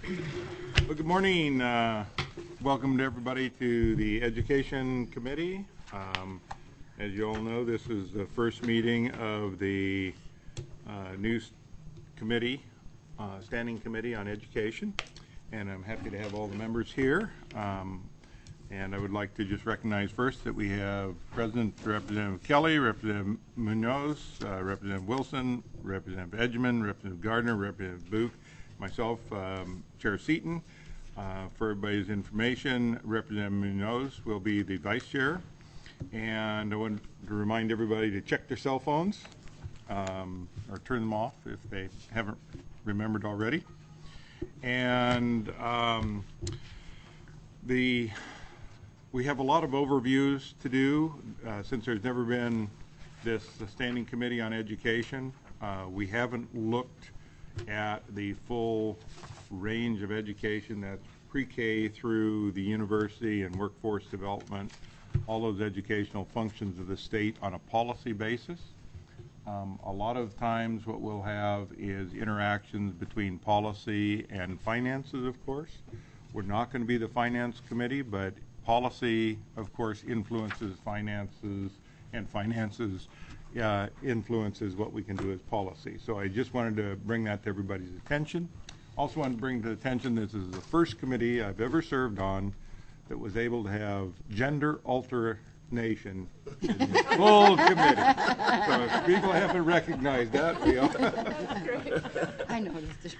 Well, good morning. Welcome to everybody to the Education Committee. As you all know, this is the first meeting of the new committee, Standing Committee on Education, and I'm happy to have all the members here. And I would like to just recognize first that we have Representative Kelly, Representative Munoz, Representative Wilson, Representative Edgman, Representative Gardner, Representative Book, myself, Chair Seaton. For everybody's information, Representative Munoz will be the vice chair. And I want to remind everybody to check their cell phones or turn them off if they haven't remembered already. And we have a lot of overviews to do since there's never been this Standing Committee on Education. We haven't looked at the full range of education that's pre-K through the university and workforce development, all those educational functions of the state on a policy basis. A lot of times what we'll have is interactions between policy and finances, of course. We're not going to be the finance committee, but policy, of course, influences finances, and finances influences what we can do as policy. So I just wanted to bring that to everybody's attention. Also wanted to bring to attention this is the first committee I've ever served on that was able to have gender alternation in the full committee. So if people haven't recognized that, we all. I noticed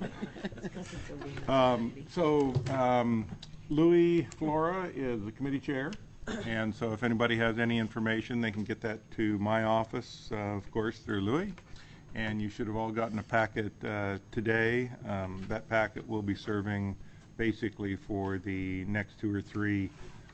it. Louis Flora is the committee chair, and so if anybody has any information, they can get that to my office, of course, through Louis. And you should have all gotten a packet today. That packet will be serving basically for the next 2 or 3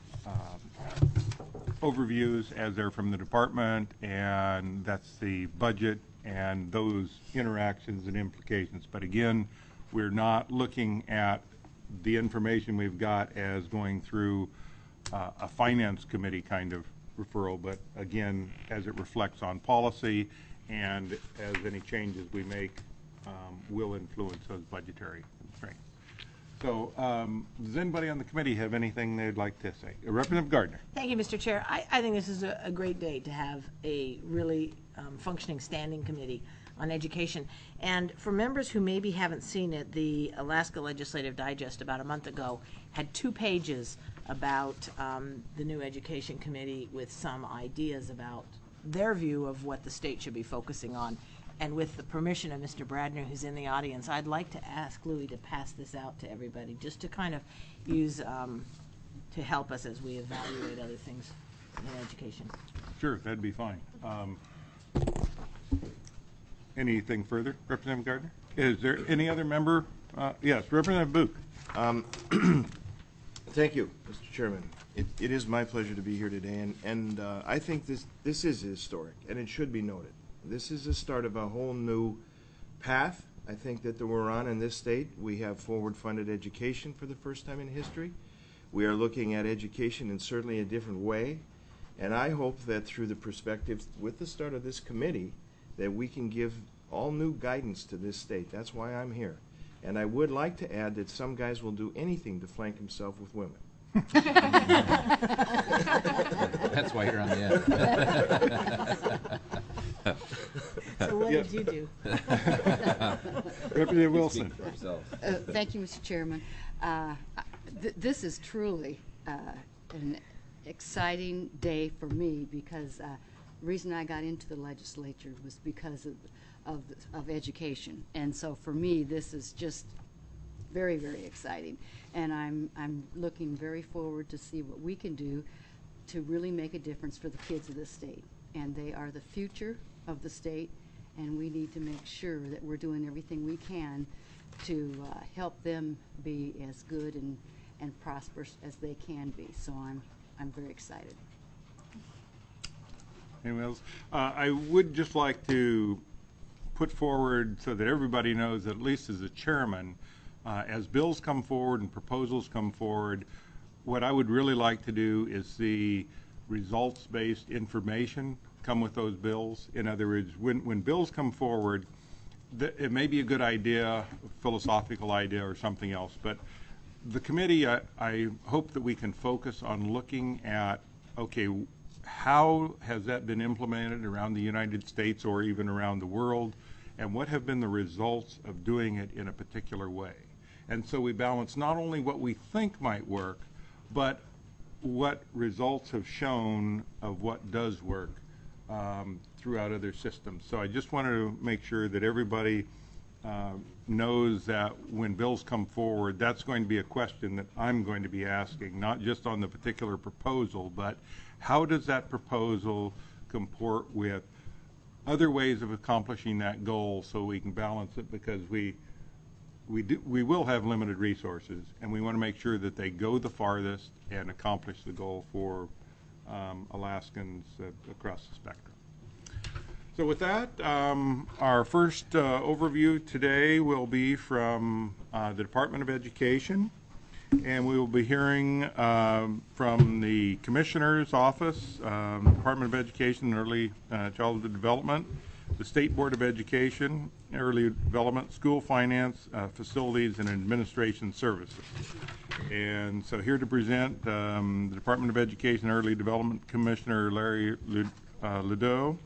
overviews as they're from the department, and that's the budget and those interactions and implications. But again, we're not looking at the information we've got as going through a finance committee kind of referral, but again, as it reflects on policy and as any changes we make will influence those budgetary constraints. So does anybody on the committee have anything they'd like to say? Representative Gardner. Thank you, Mr. Chair. I think this is a great day to have a really functioning standing committee on education. And for members who maybe haven't seen it, the Alaska Legislative Digest about a month ago had 2 pages about the new education committee with some ideas about their view of what the state should be focusing on. And with the permission of Mr. Bradner, who's in the audience, I'd like to ask Louis to pass this out to everybody, just to kind of use to help us as we evaluate other things in education. Sure, that'd be fine. Anything further, Representative Gardner? Is there any other member? Yes, Representative Book. Thank you, Mr. Chairman. It is my pleasure to be here today, and I think this is historic, and it should be noted. This is the start of a whole new path, I think, that we're on in this state. We have forward-funded education for the first time in history. We are looking at education in certainly a different way, and I hope that through the perspective with the start of this committee that we can give all new guidance to this state. That's why I'm here. And I would like to add that some guys will do anything to flank himself with women. That's why you're on the end. So what did you do? Representative Wilson. Thank you, Mr. Chairman. This is truly an exciting day for me because the reason I got into the legislature was because of education. And so for me, this is just very, very exciting. And I'm looking very forward to see what we can do to really make a difference for the kids of the state. And they are the future of the state, and we need to make sure that we're doing everything we can to help them be as good and prosperous as they can be. So I'm very excited. Anyone else? I would just like to put forward so that everybody knows that at least as a chairman, as bills come forward and proposals come forward, what I would really like to do is see results-based information come with those bills. In other words, when bills come forward, it may be a good idea, philosophical idea or something else, but the committee, I hope that we can focus on looking at, okay, how has that been implemented around the United States or even around the world, and what have been the results of doing it in a particular way? And so we balance not only what we think might work, but what results have shown of what does work throughout other systems. So I just wanted to make sure that everybody knows that when bills come forward, that's going to be a question that I'm going to be asking, not just on the particular proposal, but how does that proposal comport with other ways of accomplishing that goal so we can balance it, because we will have limited resources, and we want to make sure that they go the farthest and accomplish the goal for Alaskans across the spectrum. So with that, our first overview today will be from the Department of Education, and we will be hearing from the Commissioner's Office, Department of Education and Early Childhood Development, the State Board of Education, Early Development, School Finance, Facilities, and Administration Services. And so here to present the Department of Education Early Development Commissioner Larry Ledoux,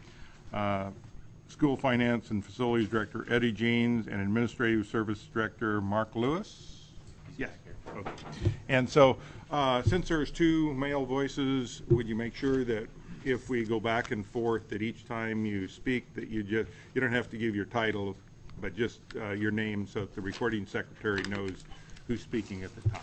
School Finance and Facilities Director Eddie Jeans, and Administrative Service Director Mark Lewis. Yeah. Okay. And so since there's two male voices, would you make sure that if we go back and forth, that each time you speak, that you don't have to give your title, but just your name, so that the recording secretary knows who's speaking at the top.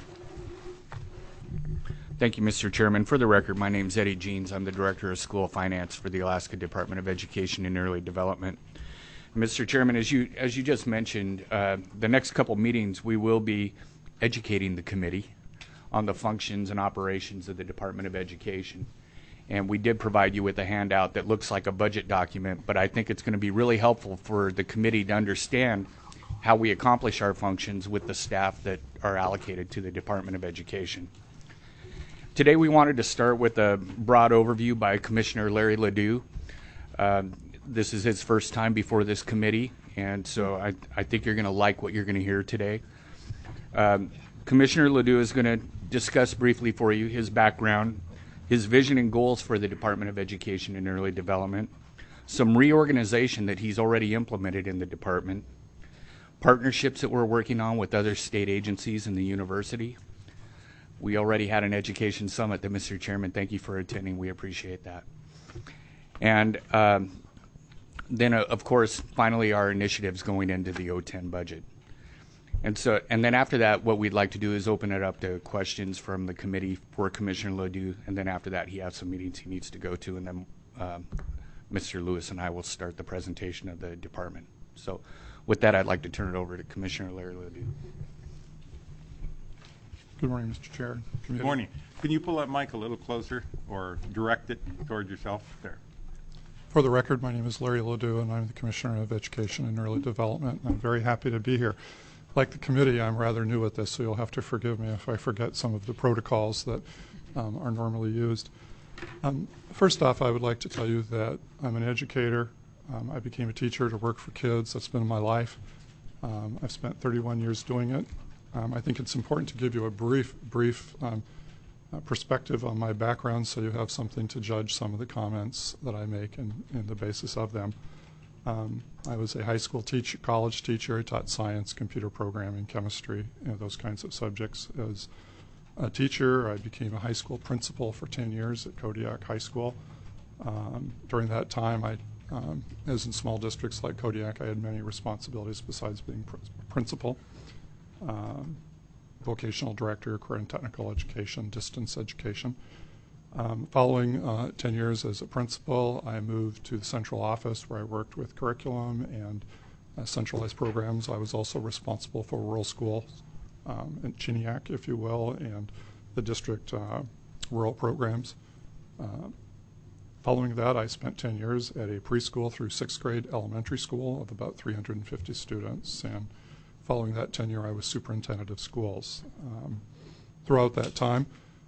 Thank you, Mr. Chairman. For the record, my name is Eddie Jeans. I'm the Director of School Finance for the Alaska Department of Education and Early Development. Mr. Chairman, as you just mentioned, the next couple meetings we will be educating the committee on the functions and operations of the Department of Education. And we did provide you with a handout that looks like a budget document, but I think it's going to be really helpful for the committee to understand how we accomplish our functions with the staff that are allocated to the Department of Education. Today we wanted to start with a broad overview by Commissioner Larry Ledoux. This is his first time before this committee, and so I think you're going to like what you're going to hear today. Commissioner Ledoux is going to discuss briefly for you his background, his vision and goals for the Department of Education and Early Development, some reorganization that he's already implemented in the department, partnerships that we're working on with other state agencies and the university. We already had an education summit that, Mr. Chairman, thank you for attending. We appreciate that. And then, of course, finally, our initiatives going into the O10 budget. And then after that, what we'd like to do is open it up to questions from the committee for Commissioner Ledoux, and then after that, he has some meetings he needs to go to, and then Mr. Lewis and I will start the presentation of the department. So with that, I'd like to turn it over to Commissioner Larry Ledoux. Good morning, Mr. Chair. Good morning. Can you pull that mic a little closer or direct it towards yourself? There. For the record, my name is Larry Ledoux, and I'm the Commissioner of Education and Early Development. And I'm very happy to be here. Like the committee, I'm rather new at this, so you'll have to forgive me if I forget some of the protocols that are normally used. First off, I would like to tell you that I'm an educator. I became a teacher to work for kids. That's been my life. I've spent 31 years doing it. I think it's important to give you a brief perspective on my background so you have something to judge some of the comments that I make and the basis of them. I was a high school teacher, college teacher. I taught science, computer programming, chemistry, those kinds of subjects. As a teacher, I became a high school principal for 10 years at Kodiak High School. During that time, as in small districts like Kodiak, I had many responsibilities besides being principal. Vocational director, career and technical education, distance education. Following 10 years as a principal, I moved to the central office where I worked with curriculum and centralized programs. I was also responsible for rural schools in Chiniak, if you will, and the district rural programs. Following that, I spent 10 years at a preschool through 6th grade elementary school of about 350 students, and following that tenure, I was superintendent of schools. Throughout that time,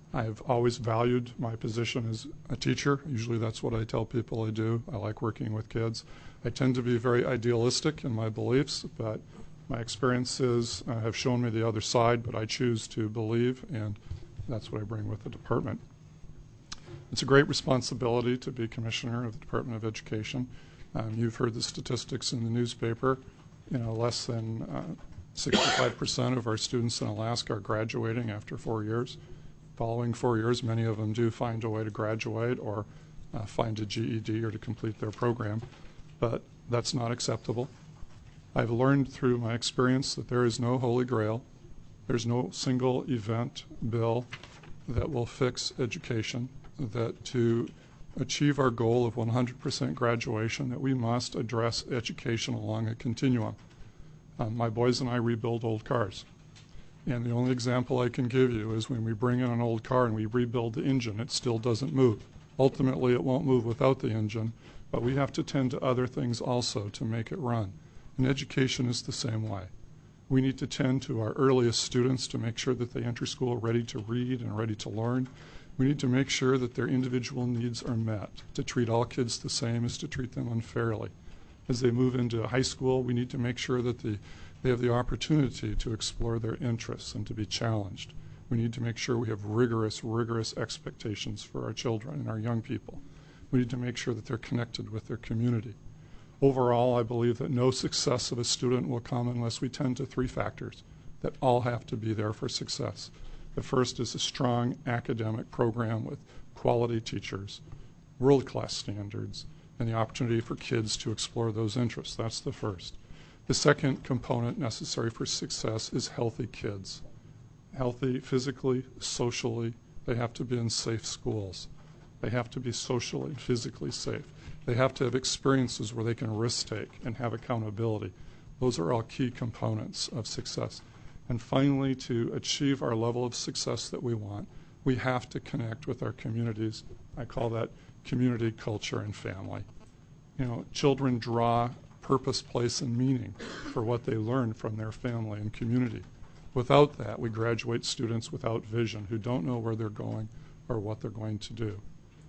I've always valued my position as a teacher. Usually that's what I tell people I do. I like working with kids. I tend to be very idealistic in my beliefs, but my experiences have shown me the other side, but I choose to believe, and that's what I bring with the department. It's a great responsibility to be commissioner of the Department of Education. You've heard the statistics in the newspaper. Less than 65% of our students in Alaska are graduating after 4 years. Following 4 years, many of them do find a way to graduate or find a GED or to complete their program, but that's not acceptable. I've learned through my experience that there is no holy grail. There's no single event bill that will fix education, that to achieve our goal of 100% graduation, that we must address education along a continuum. My boys and I rebuild old cars. And the only example I can give you is when we bring in an old car and we rebuild the engine, it still doesn't move. Ultimately, it won't move without the engine, but we have to tend to other things also to make it run. And education is the same way. We need to tend to our earliest students to make sure that they enter school ready to read and ready to learn. We need to make sure that their individual needs are met. To treat all kids the same is to treat them unfairly. As they move into high school, we need to make sure that they have the opportunity to explore their interests and to be challenged. We need to make sure we have rigorous expectations for our children and our young people. We need to make sure that they're connected with their community. Overall, I believe that no success of a student will come unless we tend to 3 factors that all have to be there for success. The first is a strong academic program with quality teachers, world-class standards, and the opportunity for kids to explore those interests. That's the first. The second component necessary for success is healthy kids. Healthy physically, socially. They have to be in safe schools. They have to be socially and physically safe. They have to have experiences where they can risk take and have accountability. Those are all key components of success. And finally, to achieve our level of success that we want, we have to connect with our communities. I call that community, culture, and family. Children draw purpose, place, and meaning for what they learn from their family and community. Without that, we graduate students without vision who don't know where they're going or what they're going to do.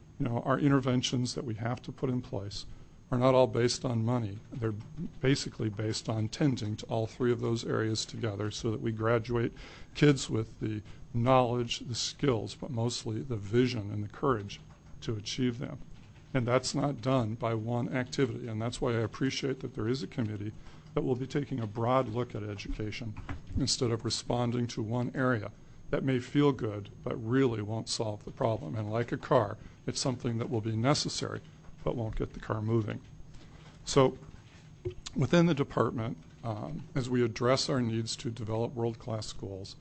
Our interventions that we have to put in place are not all based on money. They're basically based on tending to all 3 of those areas together so that we graduate kids with the knowledge, the skills, but mostly the vision and the courage to achieve them. And that's not done by one activity. And that's why I appreciate that there is a committee that will be taking a broad look at education instead of responding to one area that may feel good but really won't solve the problem. And like a car, it's something that will be necessary but won't get the car moving. So within the department, as we address our needs to develop world-class schools,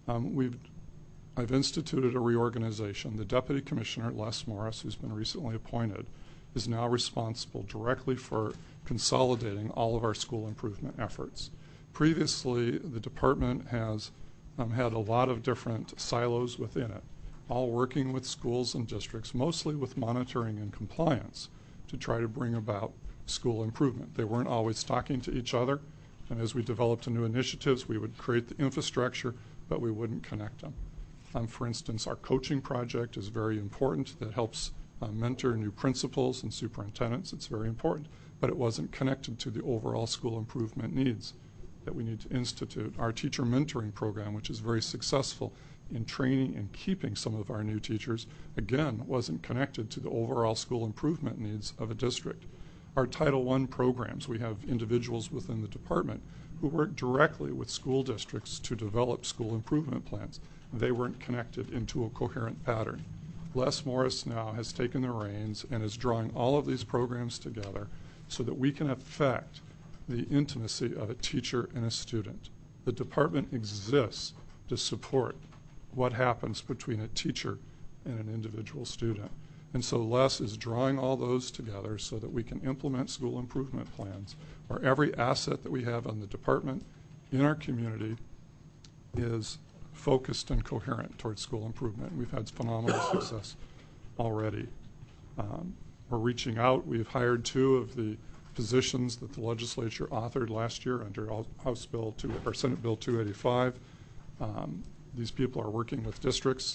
I've instituted a reorganization. The Deputy Commissioner, Les Morris, who's been recently appointed, is now responsible directly for consolidating all of our school improvement efforts. Previously, the department has had a lot of different silos within it, all working with schools and districts, mostly with monitoring and compliance to try to bring about school improvement. They weren't always talking to each other, and as we developed new initiatives, we would create the infrastructure, but we wouldn't connect them. For instance, our coaching project is very important. That helps mentor new principals and superintendents. It's very important, but it wasn't connected to the overall school improvement needs that we need to institute. Our teacher mentoring program, which is very successful in training and keeping some of our new teachers, again, wasn't connected to the overall school improvement needs of a district. Our Title I programs, we have individuals within the department who work directly with school districts to develop school improvement plans. They weren't connected into a coherent pattern. Les Morris now has taken the reins and is drawing all of these programs together so that we can affect the intimacy of a teacher and a student. The department exists to support what happens between a teacher and an individual student. And so Les is drawing all those together so that we can implement school improvement plans where every asset that we have on the department in our community is focused and coherent towards school improvement. We've had phenomenal success already. We're reaching out. We've hired 2 of the positions that the legislature authored last year under Senate Bill 285. These people are working with districts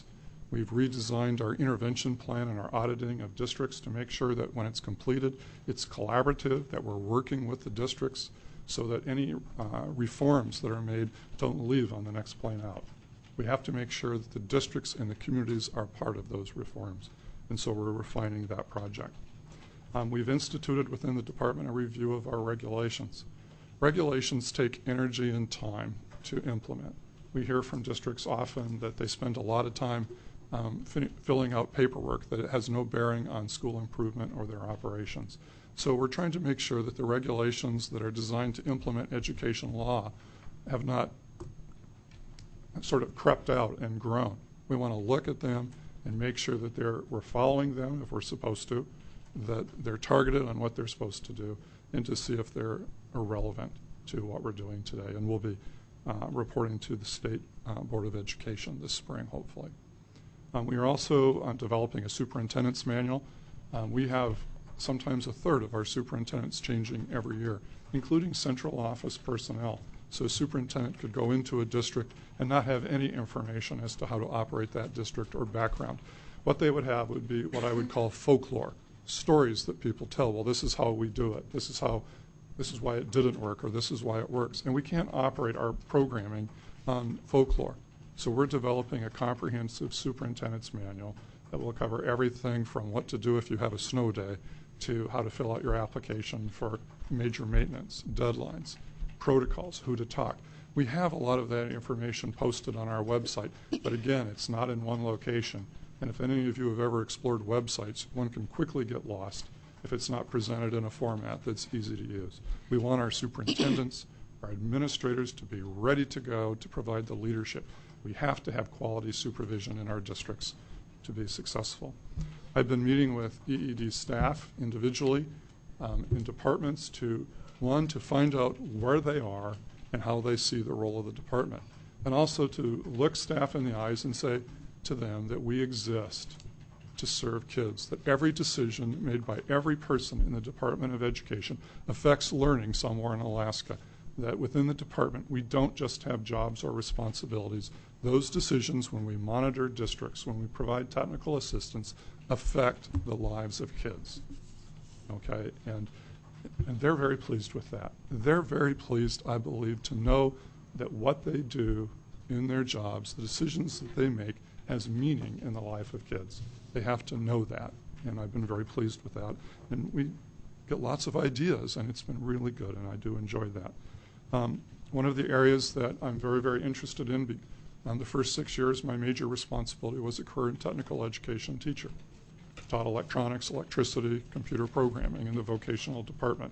We've redesigned our intervention plan and our auditing of districts to make sure that when it's completed, it's collaborative, that we're working with the districts so that any reforms that are made don't leave on the next plane out. We have to make sure that the districts and the communities are part of those reforms, and so we're refining that project. We've instituted within the department a review of our regulations. Regulations take energy and time to implement. We hear from districts often that they spend a lot of time filling out paperwork that it has no bearing on school improvement or their operations. So we're trying to make sure that the regulations that are designed to implement education law have not sort of crept out and grown. We want to look at them and make sure that we're following them if we're supposed to, that they're targeted on what they're supposed to do, and to see if they're irrelevant to what we're doing today. And we'll be reporting to the State Board of Education this spring, hopefully. We are also developing a superintendent's manual. We have sometimes a third of our superintendents changing every year, including central office personnel. So a superintendent could go into a district and not have any information as to how to operate that district or background. What they would have would be what I would call folklore, stories that people tell. Well, this is how we do it. This is why it didn't work, or this is why it works. And we can't operate our programming on folklore. So we're developing a comprehensive superintendent's manual that will cover everything from what to do if you have a snow day to how to fill out your application for major maintenance, deadlines, protocols, who to talk. We have a lot of that information posted on our website, but again, it's not in one location. And if any of you have ever explored websites, one can quickly get lost if it's not presented in a format that's easy to use. We want our superintendents, our administrators to be ready to go to provide the leadership. We have to have quality supervision in our districts to be successful. I've been meeting with EED staff individually in departments to find out where they are and how they see the role of the department, and also to look staff in the eyes and say to them that we exist to serve kids, that every decision made by every person in the Department of Education affects learning somewhere in Alaska, that within the department we don't just have jobs or responsibilities. Those decisions, when we monitor districts, when we provide technical assistance, affect the lives of kids. Okay, and they're very pleased with that. They're very pleased, I believe, to know that what they do in their jobs, the decisions that they make, has meaning in the life of kids. They have to know that, and I've been very pleased with that. And we get lots of ideas, and it's been really good, and I do enjoy that. One of the areas that I'm very, very interested in, the first 6 years, my major responsibility was a career and technical education teacher. Taught electronics, electricity, computer programming in the vocational department.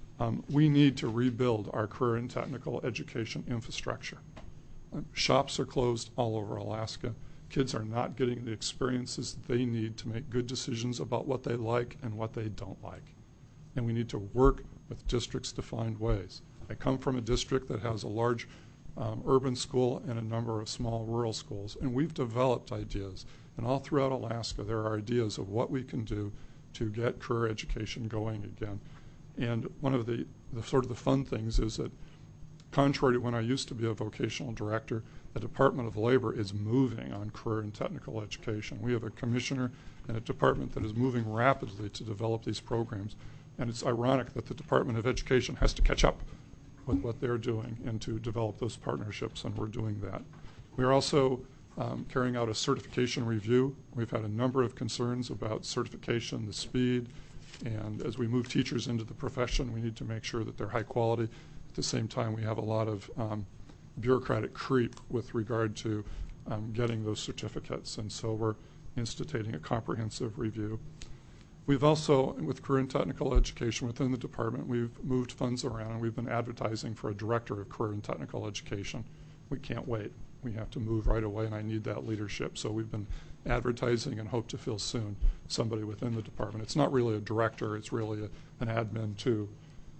We need to rebuild our career and technical education infrastructure. Shops are closed all over Alaska. Kids are not getting the experiences that they need to make good decisions about what they like and what they don't like. And we need to work with districts to find ways. I come from a district that has a large urban school and a number of small rural schools, and we've developed ideas. And all throughout Alaska, there are ideas of what we can do to get career education going again. And one of the sort of the fun things is that, contrary to when I used to be a vocational director, the Department of Labor is moving on career and technical education. We have a commissioner and a department that is moving rapidly to develop these programs. And it's ironic that the Department of Education has to catch up with what they're doing and to develop those partnerships, and we're doing that. We're also carrying out a certification review. We've had a number of concerns about certification, the speed, and as we move teachers into the profession, we need to make sure that they're high quality. At the same time, we have a lot of bureaucratic creep with regard to getting those certificates, and so we're instituting a comprehensive review. We've also, with career and technical education within the department, we've moved funds around, and we've been advertising for a director of career and technical education. We can't wait. We have to move right away, and I need that leadership. So we've been advertising and hope to fill soon somebody within the department. It's not really a director, it's really an admin too,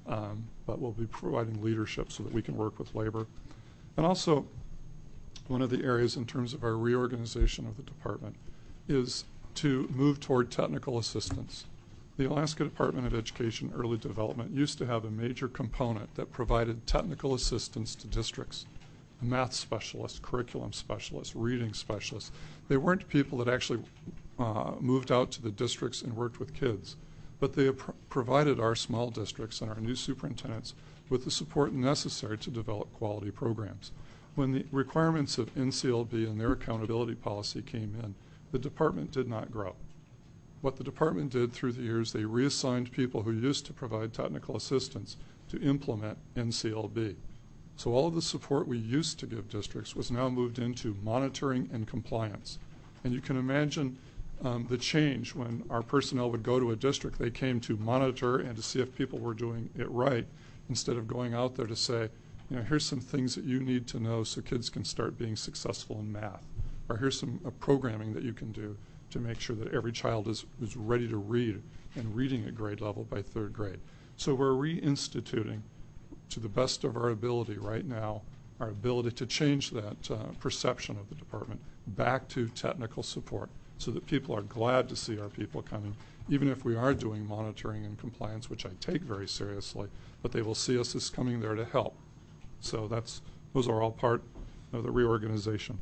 but we'll be providing leadership so that we can work with labor. And also, one of the areas in terms of our reorganization of the department is to move toward technical assistance. The Alaska Department of Education Early Development used to have a major component that provided technical assistance to districts. a math specialist, curriculum specialist, reading specialist. They weren't people that actually moved out to the districts and worked with kids, but they provided our small districts and our new superintendents with the support necessary to develop quality programs. When the requirements of NCLB and their accountability policy came in, the department did not grow. What the department did through the years, they reassigned people who used to provide technical assistance to implement NCLB. So all of the support we used to give districts was now moved into monitoring and compliance. And you can imagine the change when our personnel would go to a district, they came to monitor and to see if people were doing it right, instead of going out there to say, here's some things that you need to know so kids can start being successful in math. Or here's some programming that you can do to make sure that every child is ready to read and reading at grade level by 3rd grade. So we're reinstituting, to the best of our ability right now, our ability to change that perception of the department back to technical support so that people are glad to see our people coming, even if we are doing monitoring and compliance, which I take very seriously, but they will see us as coming there to help. So those are all part of the reorganization.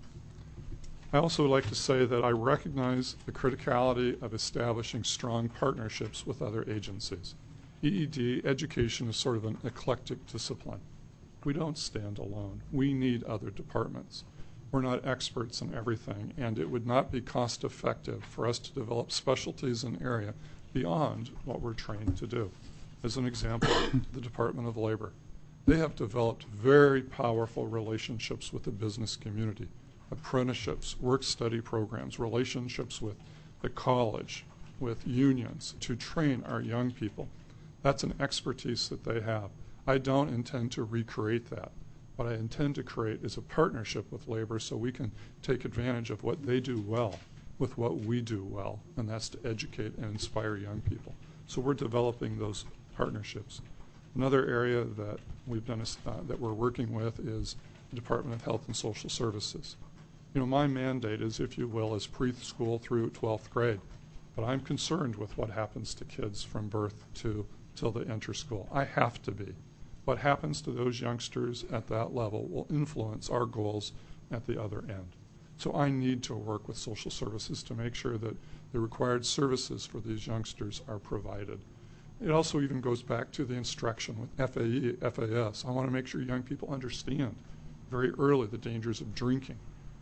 I also would like to say that I recognize the criticality of establishing strong partnerships with other agencies. EED education is sort of an eclectic discipline. We don't stand alone. We need other departments. We're not experts in everything, and it would not be cost effective for us to develop specialties in an area beyond what we're trained to do. As an example, the Department of Labor. They have developed very powerful relationships with the business community, apprenticeships, work-study programs, relationships with the college, with unions to train our young people. That's an expertise that they have. I don't intend to recreate that. What I intend to create is a partnership with labor so we can take advantage of what they do well with what we do well, and that's to educate and inspire young people. So we're developing those partnerships. Another area that we've done that we're working with is the Department of Health and Social Services. My mandate is, if you will, is preschool through 12th grade, but I'm concerned with what happens to kids from birth till they enter school. I have to be. What happens to those youngsters at that level will influence our goals at the other end. So I need to work with social services to make sure that the required services for these youngsters are provided. It also even goes back to the instruction with FAE, FAS. I want to make sure young people understand very early the dangers of drinking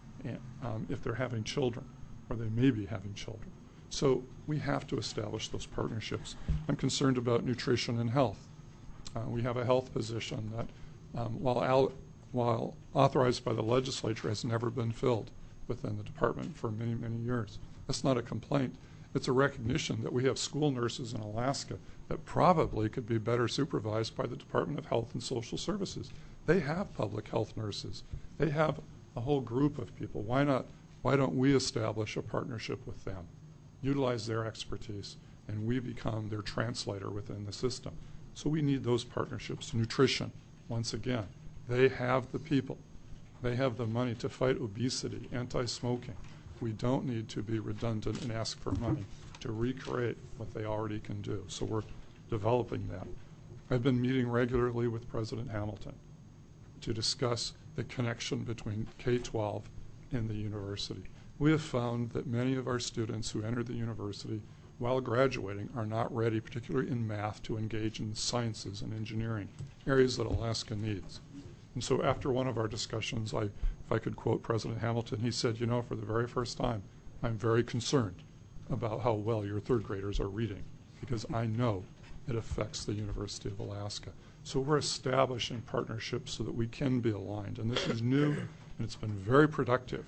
if they're having children, or they may be having children. So we have to establish those partnerships. I'm concerned about nutrition and health. We have a health position that, while authorized by the legislature, has never been filled within the department for many, many years. That's not a complaint. It's a recognition that we have school nurses in Alaska that probably could be better supervised by the Department of Health and Social Services. They have public health nurses. They have a whole group of people. Why don't we establish a partnership with them, utilize their expertise, and we become their translator within the system? So we need those partnerships. Nutrition, once again, they have the people. They have the money to fight obesity, anti-smoking. We don't need to be redundant and ask for money to recreate what they already can do. So we're developing that. I've been meeting regularly with President Hamilton to discuss the connection between K-12 and the university. We have found that many of our students who enter the university while graduating are not ready, particularly in math, to engage in sciences and engineering, areas that Alaska needs. And so after one of our discussions, if I could quote President Hamilton, he said, for the very first time, I'm very concerned about how well your 3rd graders are reading, because I know it affects the University of Alaska. So we're establishing partnerships so that we can be aligned. And this is new, and it's been very productive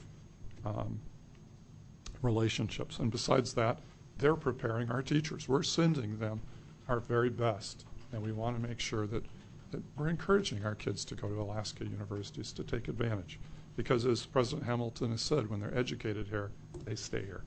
relationships. And besides that, they're preparing our teachers. We're sending them our very best, and we want to make sure that we're encouraging our kids to go to Alaska universities to take advantage. Because as President Hamilton has said, when they're educated here, they stay here.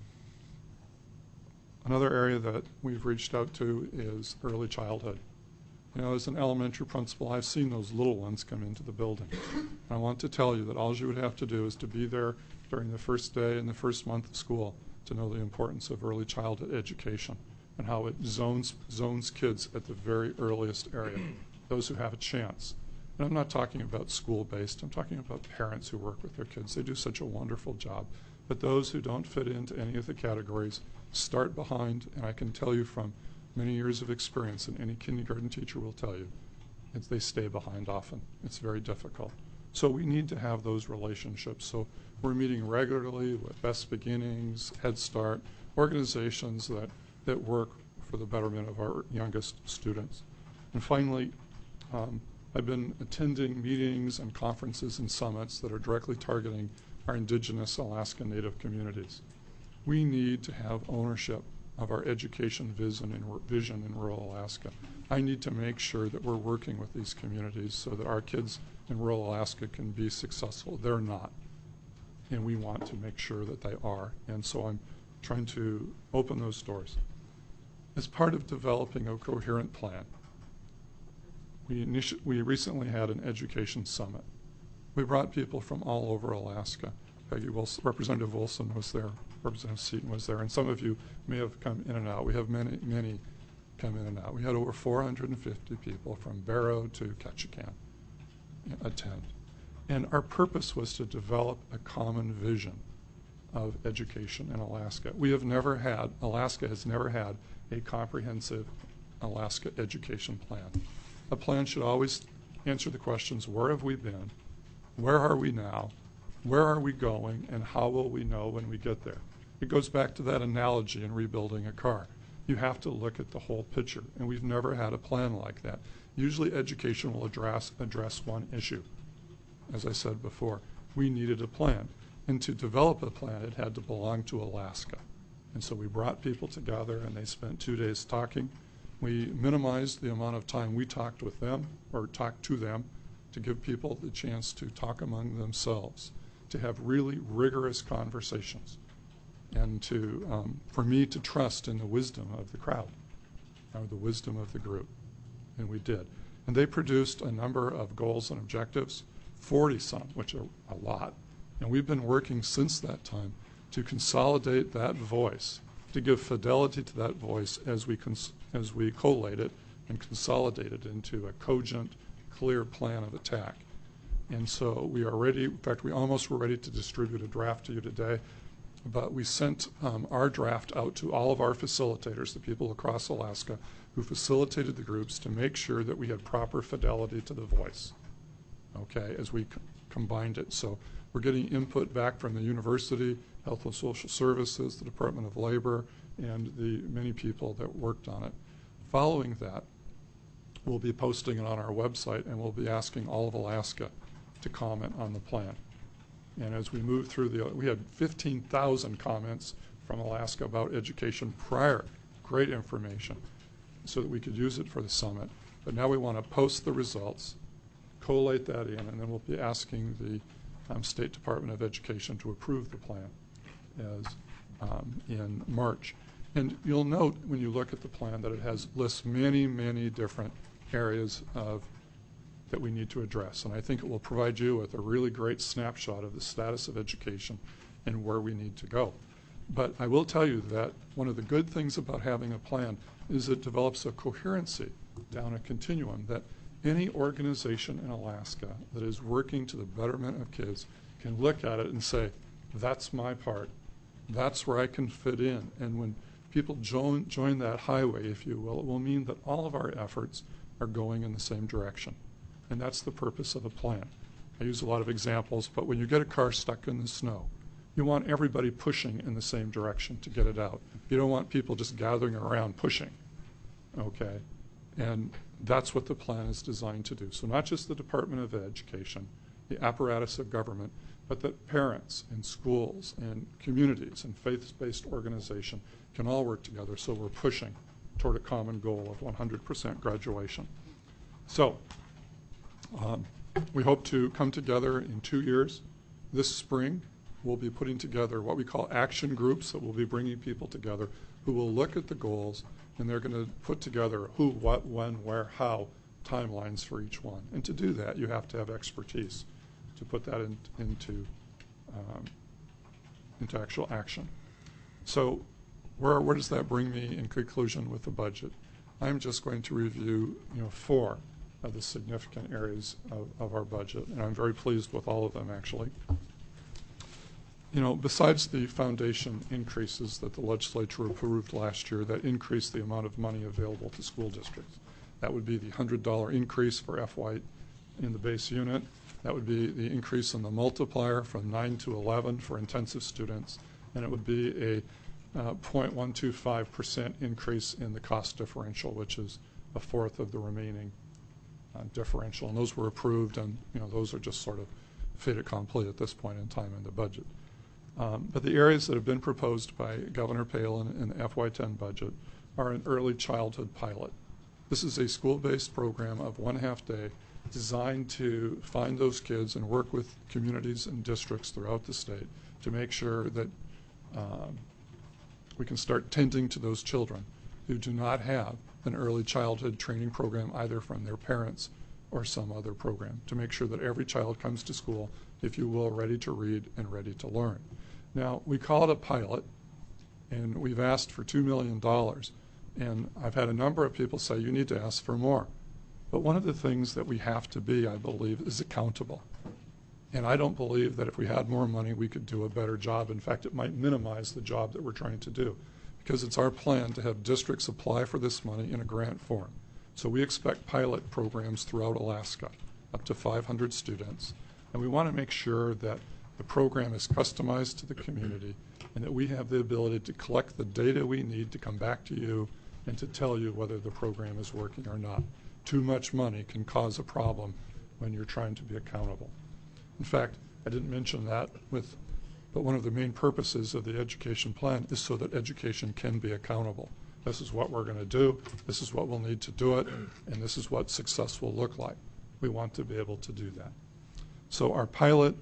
Another area that we've reached out to is early childhood. As an elementary principal, I've seen those little ones come into the building. I want to tell you that all you would have to do is to be there during the first day and the first month of school to know the importance of early childhood education and how it zones kids at the very earliest area, those who have a chance. And I'm not talking about school-based. I'm talking about parents who work with their kids. They do such a wonderful job. But those who don't fit into any of the categories start behind, and I can tell you from many years of experience, and any kindergarten teacher will tell you, they stay behind often. It's very difficult. So we need to have those relationships. So we're meeting regularly with Best Beginnings, Head Start, organizations that work for the betterment of our youngest students. And finally, I've been attending meetings and conferences and summits that are directly targeting our indigenous Alaska Native communities. We need to have ownership of our education vision in rural Alaska. I need to make sure that we're working with these communities so that our kids in rural Alaska can be successful. They're not, and we want to make sure that they are. And so I'm trying to open those doors. As part of developing a coherent plan, we recently had an education summit. We brought people from all over Alaska. Representative Wilson was there, Representative Seaton was there, and some of you may have come in and out. We have many, many come in and out. We had over 450 people from Barrow to Ketchikan attend. And our purpose was to develop a common vision of education in Alaska. Alaska has never had a comprehensive Alaska education plan. A plan should always answer the questions, where have we been? Where are we now? Where are we going? And how will we know when we get there? It goes back to that analogy in rebuilding a car. You have to look at the whole picture, and we've never had a plan like that. Usually education will address one issue. As I said before, we needed a plan. And to develop a plan, it had to belong to Alaska. And so we brought people together, and they spent 2 days talking. We minimized the amount of time we talked with them or talked to them to give people the chance to talk among themselves, to have really rigorous conversations, and for me to trust in the wisdom of the crowd or the wisdom of the group. And we did. And they produced a number of goals and objectives, 40-some, which are a lot. And we've been working since that time to consolidate that voice, to give fidelity to that voice as we collate it and consolidate it into a cogent, clear plan of attack. And so we are ready. In fact, we almost were ready to distribute a draft to you today, but we sent our draft out to all of our facilitators, the people across Alaska who facilitated the groups, to make sure that we had proper fidelity to the voice, okay, as we combined it. So we're getting input back from the university, Health and Social Services, the Department of Labor, and the many people that worked on it. Following that, we'll be posting it on our website, and we'll be asking all of Alaska to comment on the plan. And as we move through we had 15,000 comments from Alaska about education prior, great information, so that we could use it for the summit. But now we want to post the results, collate that in, and then we'll be asking the State Department of Education to approve the plan in March. And you'll note when you look at the plan that it lists many, many different areas that we need to address. And I think it will provide you with a really great snapshot of the status of education and where we need to go. But I will tell you that one of the good things about having a plan is it develops a coherency down a continuum that any organization in Alaska that is working to the betterment of kids can look at it and say, that's my part. That's where I can fit in. And when people join that highway, if you will, it will mean that all of our efforts are going in the same direction. And that's the purpose of a plan. I use a lot of examples, but when you get a car stuck in the snow, you want everybody pushing in the same direction to get it out. You don't want people just gathering around pushing, okay? And that's what the plan is designed to do. So not just the Department of Education, the apparatus of government, but that parents and schools and communities and faith-based organization can all work together, so we're pushing toward a common goal of 100% graduation. So we hope to come together in 2 years. This spring, we'll be putting together what we call action groups that will be bringing people together who will look at the goals, and they're going to put together who, what, when, where, how timelines for each one. And to do that, you have to have expertise to put that into actual action. So where does that bring me in conclusion with the budget? I'm just going to review 4 of the significant areas of our budget, and I'm very pleased with all of them, actually. You know, besides the foundation increases that the legislature approved last year that increased the amount of money available to school districts, that would be the $100 increase for FY in the base unit. That would be the increase in the multiplier from 9 to 11 for intensive students, and it would be a 0.125% increase in the cost differential, which is a fourth of the remaining differential. And those were approved, and you know, those are just sort of fait accompli at this point in time in the budget. But the areas that have been proposed by Governor Palin in the FY10 budget are an early childhood pilot. This is a school-based program of 1/2 day designed to find those kids and work with communities and districts throughout the state to make sure that we can start tending to those children who do not have an early childhood training program either from their parents or some other program, to make sure that every child comes to school, if you will, ready to read and ready to learn. Now, we call it a pilot, and we've asked for $2 million, and I've had a number of people say you need to ask for more. But one of the things that we have to be, I believe, is accountable. And I don't believe that if we had more money, we could do a better job. In fact, it might minimize the job that we're trying to do, because it's our plan to have districts apply for this money in a grant form. So we expect pilot programs throughout Alaska, up to 500 students. And we want to make sure that the program is customized to the community and that we have the ability to collect the data we need to come back to you and to tell you whether the program is working or not. Too much money can cause a problem when you're trying to be accountable. In fact, I didn't mention that, but one of the main purposes of the education plan is so that education can be accountable. This is what we're going to do, this is what we'll need to do it, and this is what success will look like. We want to be able to do that. So our pilot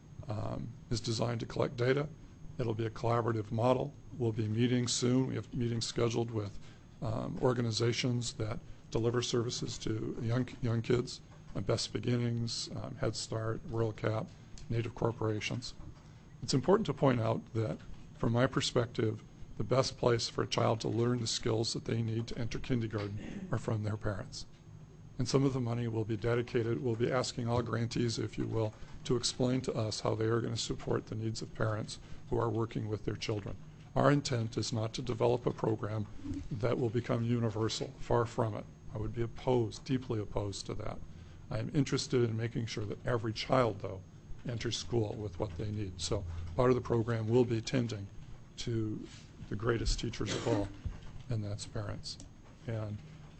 is designed to collect data. It'll be a collaborative model. We'll be meeting soon. We have meetings scheduled with organizations that deliver services to young kids, Best Beginnings, Head Start, WorldCap, Native corporations. It's important to point out that, from my perspective, the best place for a child to learn the skills that they need to enter kindergarten are from their parents. And some of the money will be dedicated, we'll be asking all grantees, if you will, to explain to us how they are going to support the needs of parents who are working with their children. Our intent is not to develop a program that will become universal, far from it. I would be opposed, deeply opposed to that. I am interested in making sure that every child, though, enters school with what they need. So part of the program will be tending to the greatest teachers of all, and that's parents. And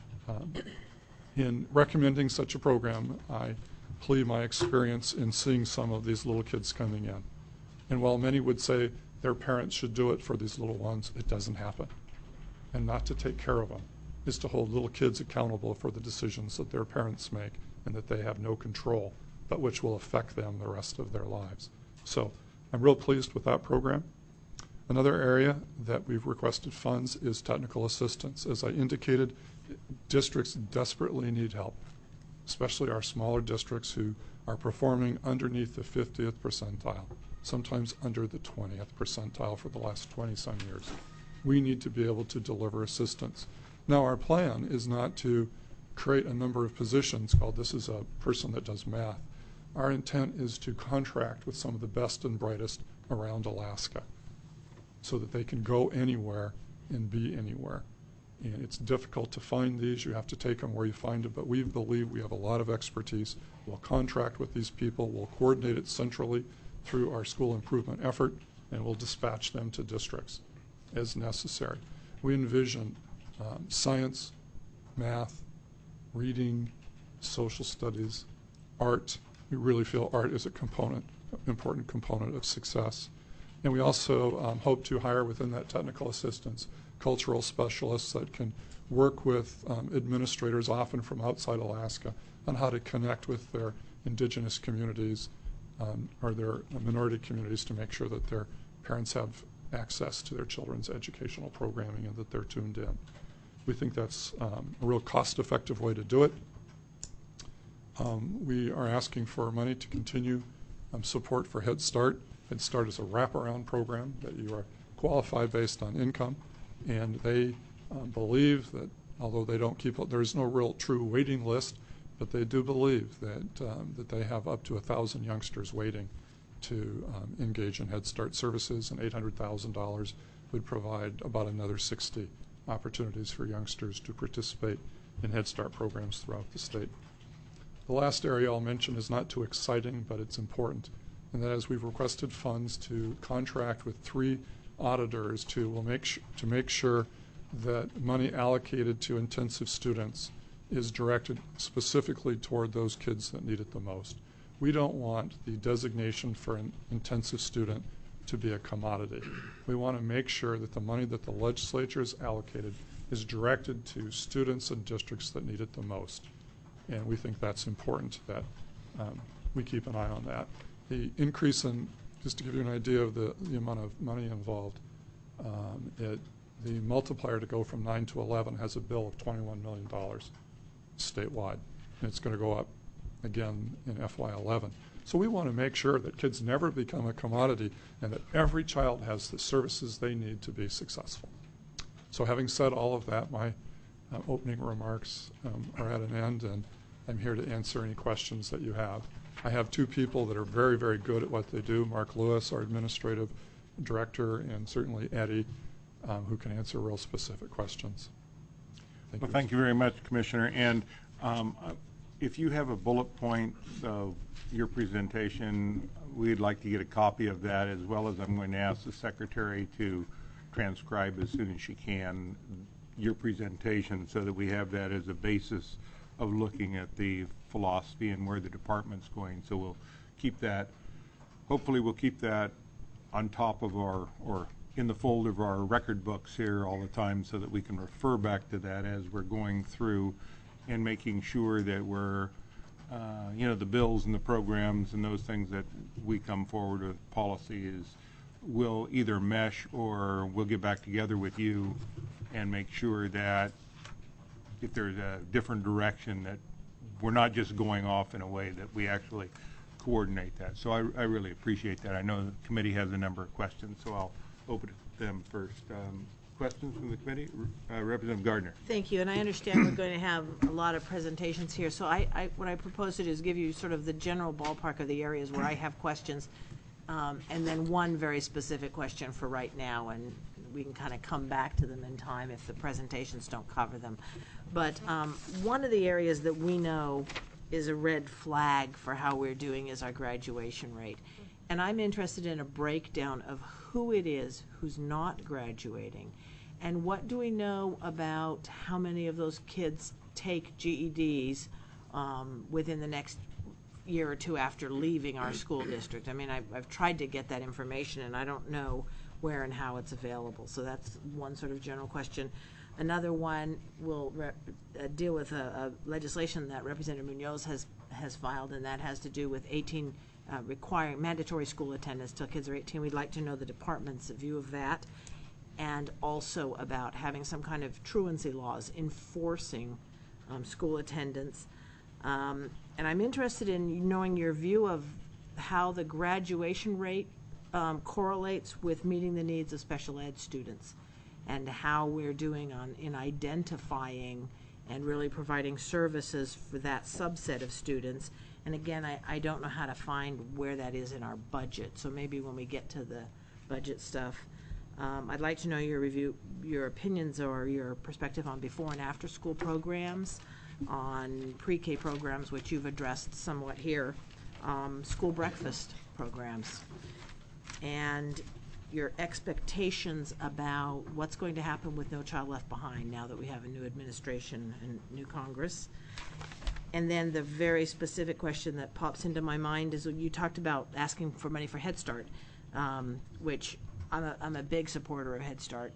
in recommending such a program, I plead my experience in seeing some of these little kids coming in. And while many would say their parents should do it for these little ones, it doesn't happen. And not to take care of them is to hold little kids accountable for the decisions that their parents make and that they have no control, but which will affect them the rest of their lives. So I'm real pleased with that program. Another area that we've requested funds is technical assistance. As I indicated, districts desperately need help, especially our smaller districts who are performing underneath the 50th percentile, sometimes under the 20th percentile for the last 20-some years. We need to be able to deliver assistance. Now, our plan is not to create a number of positions called this is a person that does math. Our intent is to contract with some of the best and brightest around Alaska so that they can go anywhere and be anywhere. And it's difficult to find these. You have to take them where you find them, but we believe we have a lot of expertise. We'll contract with these people. We'll coordinate it centrally through our school improvement effort, and we'll dispatch them to districts as necessary. We envision science, math, reading, social studies, art. We really feel art is a component, important component of success. And we also hope to hire within that technical assistance cultural specialists that can work with administrators, often from outside Alaska, on how to connect with their indigenous communities or their minority communities to make sure that their parents have access to their children's educational programming and that they're tuned in. We think that's a real cost-effective way to do it. We are asking for money to continue support for Head Start. Head Start is a wraparound program that you are qualified based on income, and they believe that although they don't keep, there is no real true waiting list, but they do believe that, that they have up to 1,000 youngsters waiting to engage in Head Start services, and $800,000 would provide about another 60 opportunities for youngsters to participate in Head Start programs throughout the state. The last area I'll mention is not too exciting, but it's important, and that is we've requested funds to contract with 3 auditors to make sure that money allocated to intensive students is directed specifically toward those kids that need it the most. We don't want the designation for an intensive student to be a commodity. We want to make sure that the money that the legislature has allocated is directed to students and districts that need it the most. And we think that's important that we keep an eye on that. The increase in, just to give you an idea of the amount of money involved, the multiplier to go from 9 to 11 has a bill of $21 million statewide. And it's going to go up again in FY11. So we want to make sure that kids never become a commodity and that every child has the services they need to be successful. So having said all of that, my opening remarks are at an end, and I'm here to answer any questions that you have. I have 2 people that are very, very good at what they do, Mark Lewis, our administrative director, and certainly Eddie, who can answer real specific questions. Well, thank you very much, Commissioner. And if you have a bullet point of your presentation, we'd like to get a copy of that, as well as I'm going to ask the Secretary to transcribe as soon as she can your presentation so that we have that as a basis of looking at the philosophy and where the department's going. So we'll keep that, hopefully we'll keep that on top of our, or in the folder of our record books here all the time so that we can refer back to that as we're going through and making sure that we're, you know, the bills and the programs and those things that we come forward with policy is will either mesh or we'll get back together with you and make sure that if there's a different direction that we're not just going off in a way that we actually coordinate that. So I really appreciate that. I know the committee has a number of questions, so I'll open it to them first. Questions from the committee? Representative Gardner. Thank you, and I understand we're going to have a lot of presentations here, so what I propose to do is give you sort of the general ballpark of the areas where I have questions, and then one very specific question for right now, and we can kind of come back to them in time if the presentations don't cover them. But one of the areas that we know is a red flag for how we're doing is our graduation rate. And I'm interested in a breakdown of who it is who's not graduating, and what do we know about how many of those kids take GEDs within the next year or 2 after leaving our school district. I mean, I've tried to get that information, and I don't know where and how it's available. So that's one sort of general question. Another one will deal with a legislation that Representative Munoz has filed, and that has to do with requiring mandatory school attendance till kids are 18. We'd like to know the department's view of that, and also about having some kind of truancy laws enforcing school attendance. And I'm interested in knowing your view of how the graduation rate correlates with meeting the needs of special ed students, and how we're doing in identifying and really providing services for that subset of students. And again, I don't know how to find where that is in our budget, so maybe when we get to the budget stuff. I'd like to know your opinions or your perspective on before and after school programs, on pre-K programs, which you've addressed somewhat here, school breakfast programs, and your expectations about what's going to happen with No Child Left Behind now that we have a new administration and new Congress. And then the very specific question that pops into my mind is when you talked about asking for money for Head Start, which I'm a big supporter of Head Start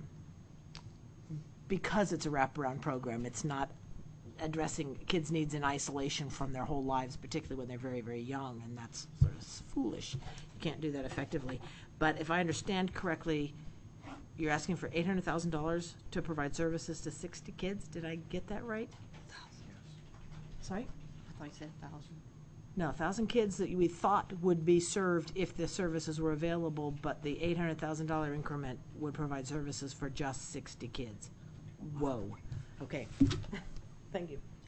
because it's a wraparound program. It's not addressing kids' needs in isolation from their whole lives, particularly when they're very, very young, and that's sort of foolish. You can't do that effectively. But if I understand correctly, you're asking for $800,000 to provide services to 60 kids. Did I get that right? Sorry? I thought you said 1,000. No, 1,000 kids that we thought would be served if the services were available, but the $800,000 increment would provide services for just 60 kids. Whoa. Okay. Thank you.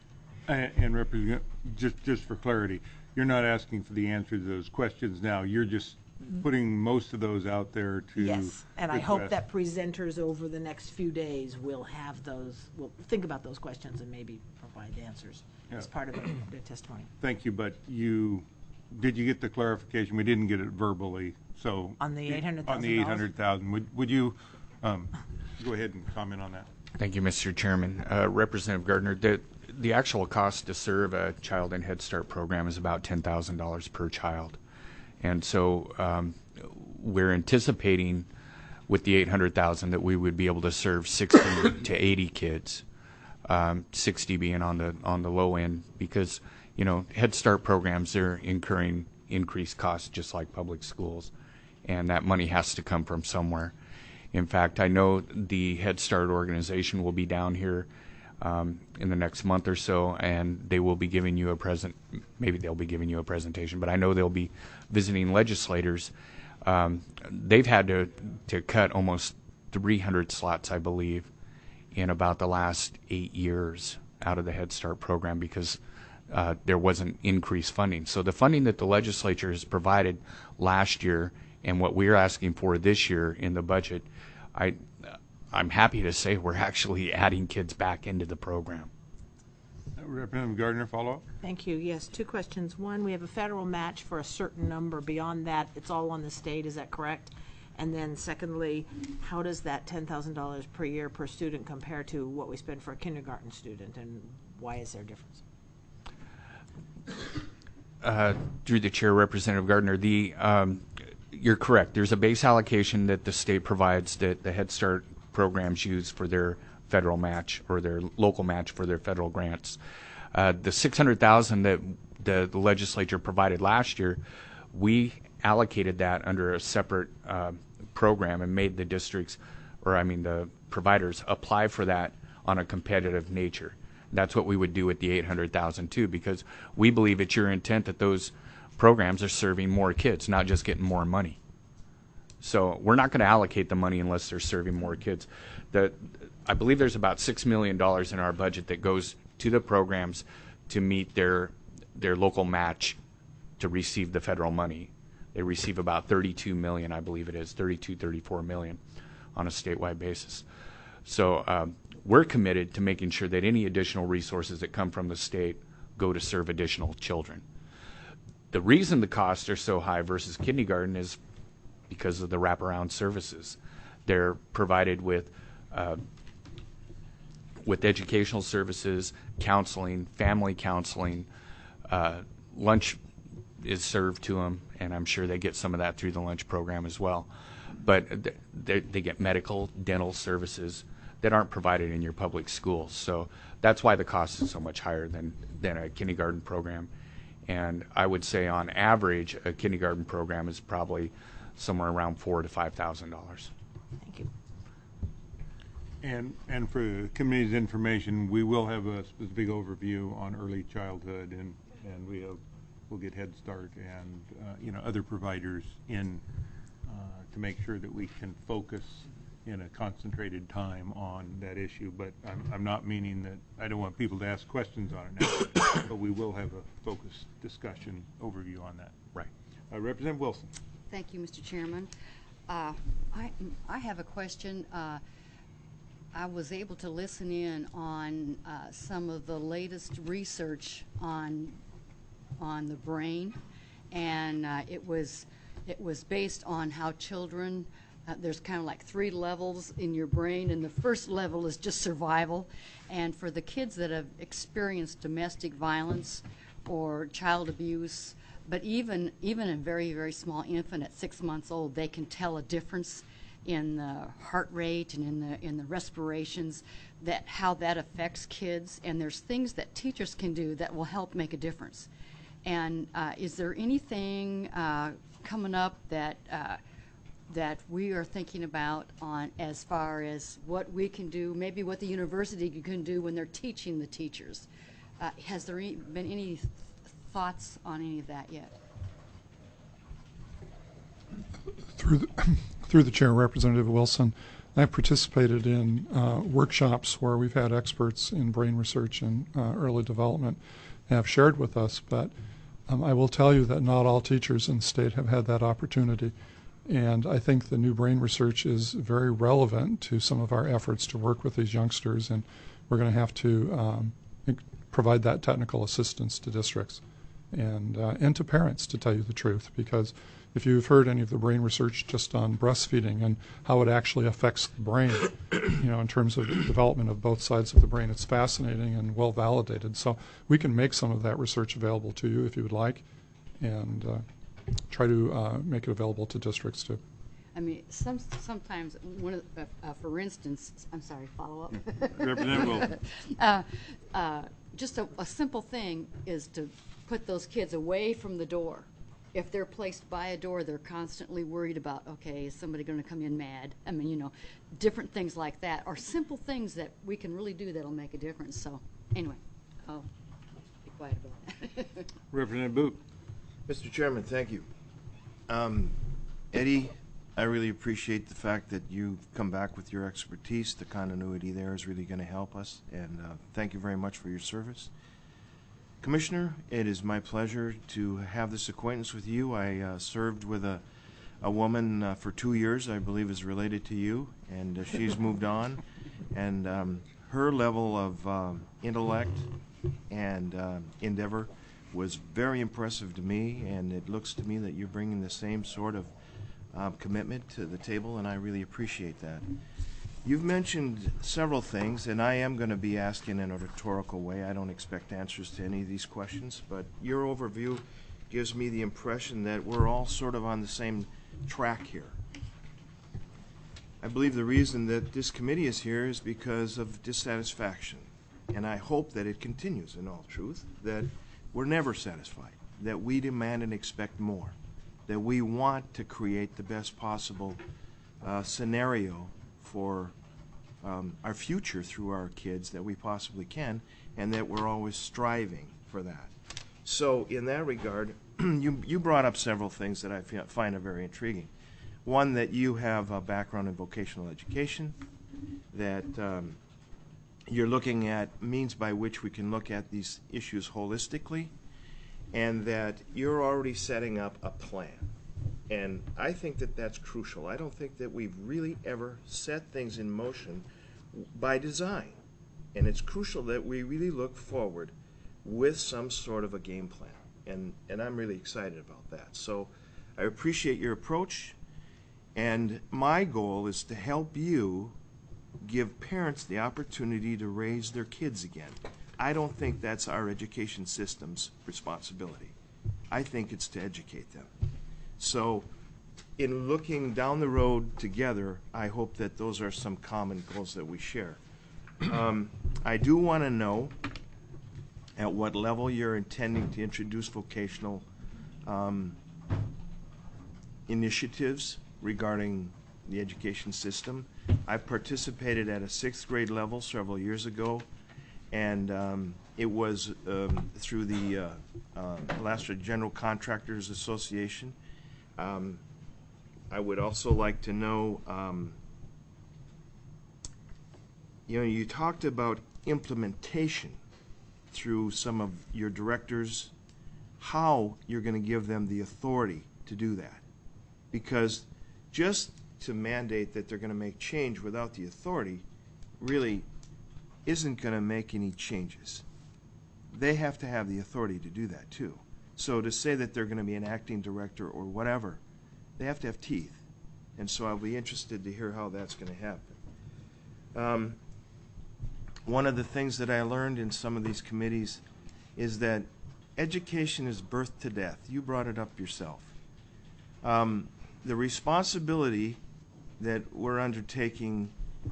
And Representative, just for clarity, you're not asking for the answer to those questions now. You're just putting most of those out there to Yes, and I hope request. that presenters over the next few days will have those, will think about those questions and maybe provide answers as Yeah. part of their testimony. Thank you, but did you get the clarification? We didn't get it verbally, so. On the $800,000? On the 800,000. Would you go ahead and comment on that? Thank you, Mr. Chairman. Representative Gardner, the actual cost to serve a child in Head Start program is about $10,000 per child. And so we're anticipating with the 800,000 that we would be able to serve 60 to 80 kids, 60 being on the low end, because Head Start programs, they're incurring increased costs just like public schools, and that money has to come from somewhere. In fact, I know the Head Start organization will be down here in the next month or so, and they will be giving you maybe they'll be giving you a presentation, but I know they'll be visiting legislators. They've had to cut almost 300 slots, I believe, in about the last 8 years out of the Head Start program because there wasn't increased funding. So the funding that the legislature has provided last year and what we're asking for this year in the budget, I'm happy to say we're actually adding kids back into the program. Representative Gardner, follow up? Thank you. Yes, two questions. One, we have a federal match for a certain number. Beyond that, it's all on the state. Is that correct? And then secondly, how does that $10,000 per year per student compare to what we spend for a kindergarten student, and why is there a difference? Through the chair, Representative Gardner, you're correct. There's a base allocation that the state provides that the Head Start programs use for their federal match or their local match for their federal grants. The $600,000 that the legislature provided last year, we allocated that under a separate program and made the the providers apply for that on a competitive nature. That's what we would do with the $800,000 too, because we believe it's your intent that those programs are serving more kids, not just getting more money. So we're not going to allocate the money unless they're serving more kids. I believe there's about $6 million in our budget that goes to the programs to meet their local match to receive the federal money. They receive about 32 million, I believe it is, 34 million on a statewide basis. So we're committed to making sure that any additional resources that come from the state go to serve additional children. The reason the costs are so high versus kindergarten is because of the wraparound services. They're provided with educational services, counseling, family counseling. Lunch is served to them, and I'm sure they get some of that through the lunch program as well. But they get medical, dental services that aren't provided in your public schools. So that's why the cost is so much higher than a kindergarten program. And I would say on average, a kindergarten program is probably somewhere around $4,000 to $5,000. Thank you. And for the committee's information, we will have a specific overview on early childhood, and we'll get Head Start and other providers in to make sure that we can focus in a concentrated time on that issue. But I'm not meaning that I don't want people to ask questions on it now, but we will have a focused discussion overview on that. Right. Representative Wilson. Thank you, Mr. Chairman. I have a question. I was able to listen in on some of the latest research on the brain, and it was based on how children. There's kind of like 3 levels in your brain, and the first level is just survival. And for the kids that have experienced domestic violence or child abuse, but even a very, very small infant at 6 months old, they can tell a difference in the heart rate and in the respirations, how that affects kids. And there's things that teachers can do that will help make a difference. And is there anything coming up that we are thinking about on as far as what we can do, maybe what the university can do when they're teaching the teachers? Has there been any thoughts on any of that yet? Through the chair, Representative Wilson, I've participated in workshops where we've had experts in brain research and early development have shared with us, but I will tell you that not all teachers in the state have had that opportunity. And I think the new brain research is very relevant to some of our efforts to work with these youngsters, and we're going to have to provide that technical assistance to districts and to parents, to tell you the truth, because if you've heard any of the brain research just on breastfeeding and how it actually affects the brain, in terms of the development of both sides of the brain, it's fascinating and well validated. So we can make some of that research available to you if you would like, and try to make it available to districts too. I mean, sometimes one of for instance, I'm sorry, follow up. Representative Wilson. Just a simple thing is to put those kids away from the door. If they're placed by a door, they're constantly worried about, okay, is somebody going to come in mad? I mean, different things like that are simple things that we can really do that'll make a difference. So, anyway, I'll be quiet about it. Representative Boot. Mr. Chairman, thank you. Eddie, I really appreciate the fact that you've come back with your expertise. The continuity there is really going to help us, and thank you very much for your service. Commissioner, it is my pleasure to have this acquaintance with you. I served with a woman for 2 years, I believe is related to you, and she's moved on. And her level of intellect and endeavor was very impressive to me, and it looks to me that you're bringing the same sort of commitment to the table, and I really appreciate that. You've mentioned several things, and I am going to be asking in a rhetorical way. I don't expect answers to any of these questions, but your overview gives me the impression that we're all sort of on the same track here. I believe the reason that this committee is here is because of dissatisfaction, and I hope that it continues, in all truth, that we're never satisfied, that we demand and expect more, that we want to create the best possible scenario for our future through our kids that we possibly can, and that we're always striving for that. So in that regard, you brought up several things that I find are very intriguing. One, that you have a background in vocational education, that you're looking at means by which we can look at these issues holistically, and that you're already setting up a plan. And I think that that's crucial. I don't think that we've really ever set things in motion by design. And it's crucial that we really look forward with some sort of a game plan. And I'm really excited about that. So I appreciate your approach. And my goal is to help you give parents the opportunity to raise their kids again. I don't think that's our education system's responsibility. I think it's to educate them. So in looking down the road together, I hope that those are some common goals that we share. I do want to know at what level you're intending to introduce vocational initiatives regarding the education system. I participated at a 6th grade level several years ago, and it was through the Alaska General Contractors Association. I would also like to know, you talked about implementation through some of your directors, how you're going to give them the authority to do that. Because just to mandate that they're going to make change without the authority really isn't going to make any changes. They have to have the authority to do that too. So to say that they're going to be an acting director or whatever, they have to have teeth. And so I'll be interested to hear how that's going to happen. One of the things that I learned in some of these committees is that education is birth to death. You brought it up yourself. The responsibility that we're undertaking,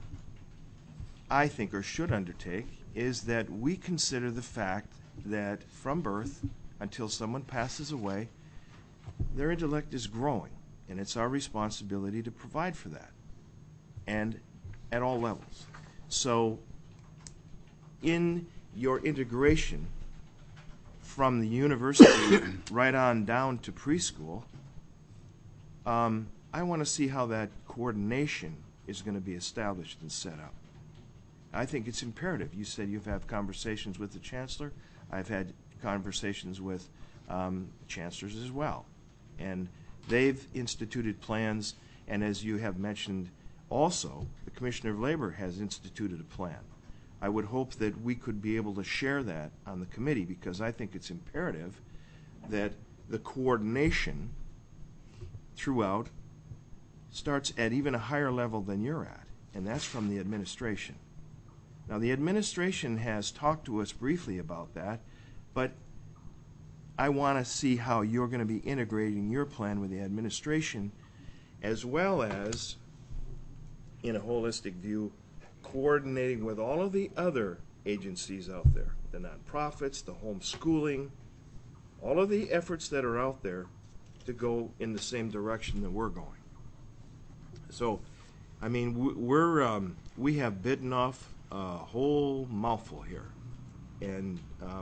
I think, or should undertake, is that we consider the fact that from birth until someone passes away, their intellect is growing, and it's our responsibility to provide for that, and at all levels. So in your integration from the university right on down to preschool, I want to see how that coordination is going to be established and set up. I think it's imperative. You said you've had conversations with the chancellor. I've had conversations with chancellors as well. And they've instituted plans, and as you have mentioned also, the Commissioner of Labor has instituted a plan. I would hope that we could be able to share that on the committee, because I think it's imperative that the coordination throughout starts at even a higher level than you're at, and that's from the administration. Now, the administration has talked to us briefly about that, but I want to see how you're going to be integrating your plan with the administration, as well as, in a holistic view, coordinating with all of the other agencies out there, the nonprofits, the homeschooling, all of the efforts that are out there to go in the same direction that we're going. So, I mean, we have bitten off a whole mouthful here, and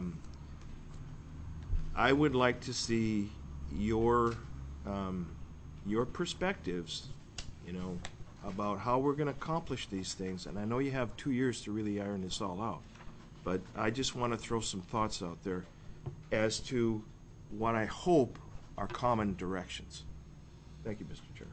I would like to see your perspectives, you know, about how we're going to accomplish these things. And I know you have 2 years to really iron this all out, but I just want to throw some thoughts out there as to what I hope are common directions. Thank you, Mr. Chair.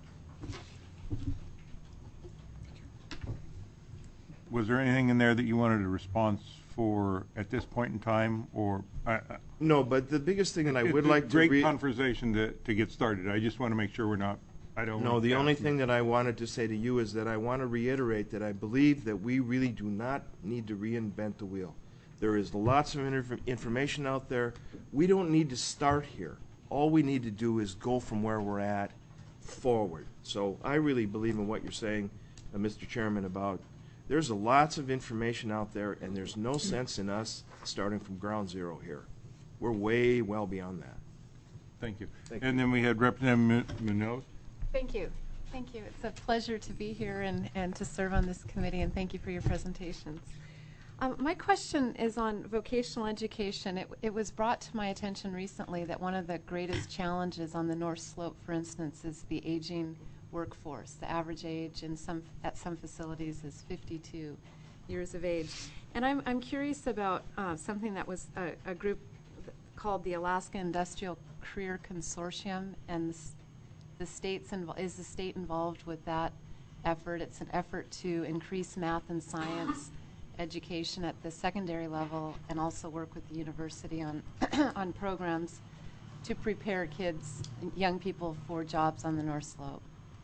Was there anything in there that you wanted a response for at this point in time, or? No, but the biggest thing that I would It's a like to great conversation to get started. I just want to make sure we're not, I don't. No, want the to only pass thing that I wanted to say to you is that I want to reiterate that I believe that we really do not need to reinvent the wheel. There is lots of information out there. We don't need to start here. All we need to do is go from where we're at forward. So I really believe in what you're saying, Mr. Chairman, about there's lots of information out there, and there's no sense in us starting from ground zero here. We're way well beyond that. Thank you. Thank And then we had Representative Munoz. Thank you. Thank you. It's a pleasure to be here and to serve on this committee, and thank you for your presentations. My question is on vocational education. It was brought to my attention recently that one of the greatest challenges on the North Slope, for instance, is the aging workforce. The average age at some facilities is 52 years of age. And I'm curious about something that was a group called the Alaska Industrial Career Consortium, and is the state involved with that effort? It's an effort to increase math and science education at the secondary level, and also work with the university on on programs to prepare kids, young people, for jobs on the North Slope.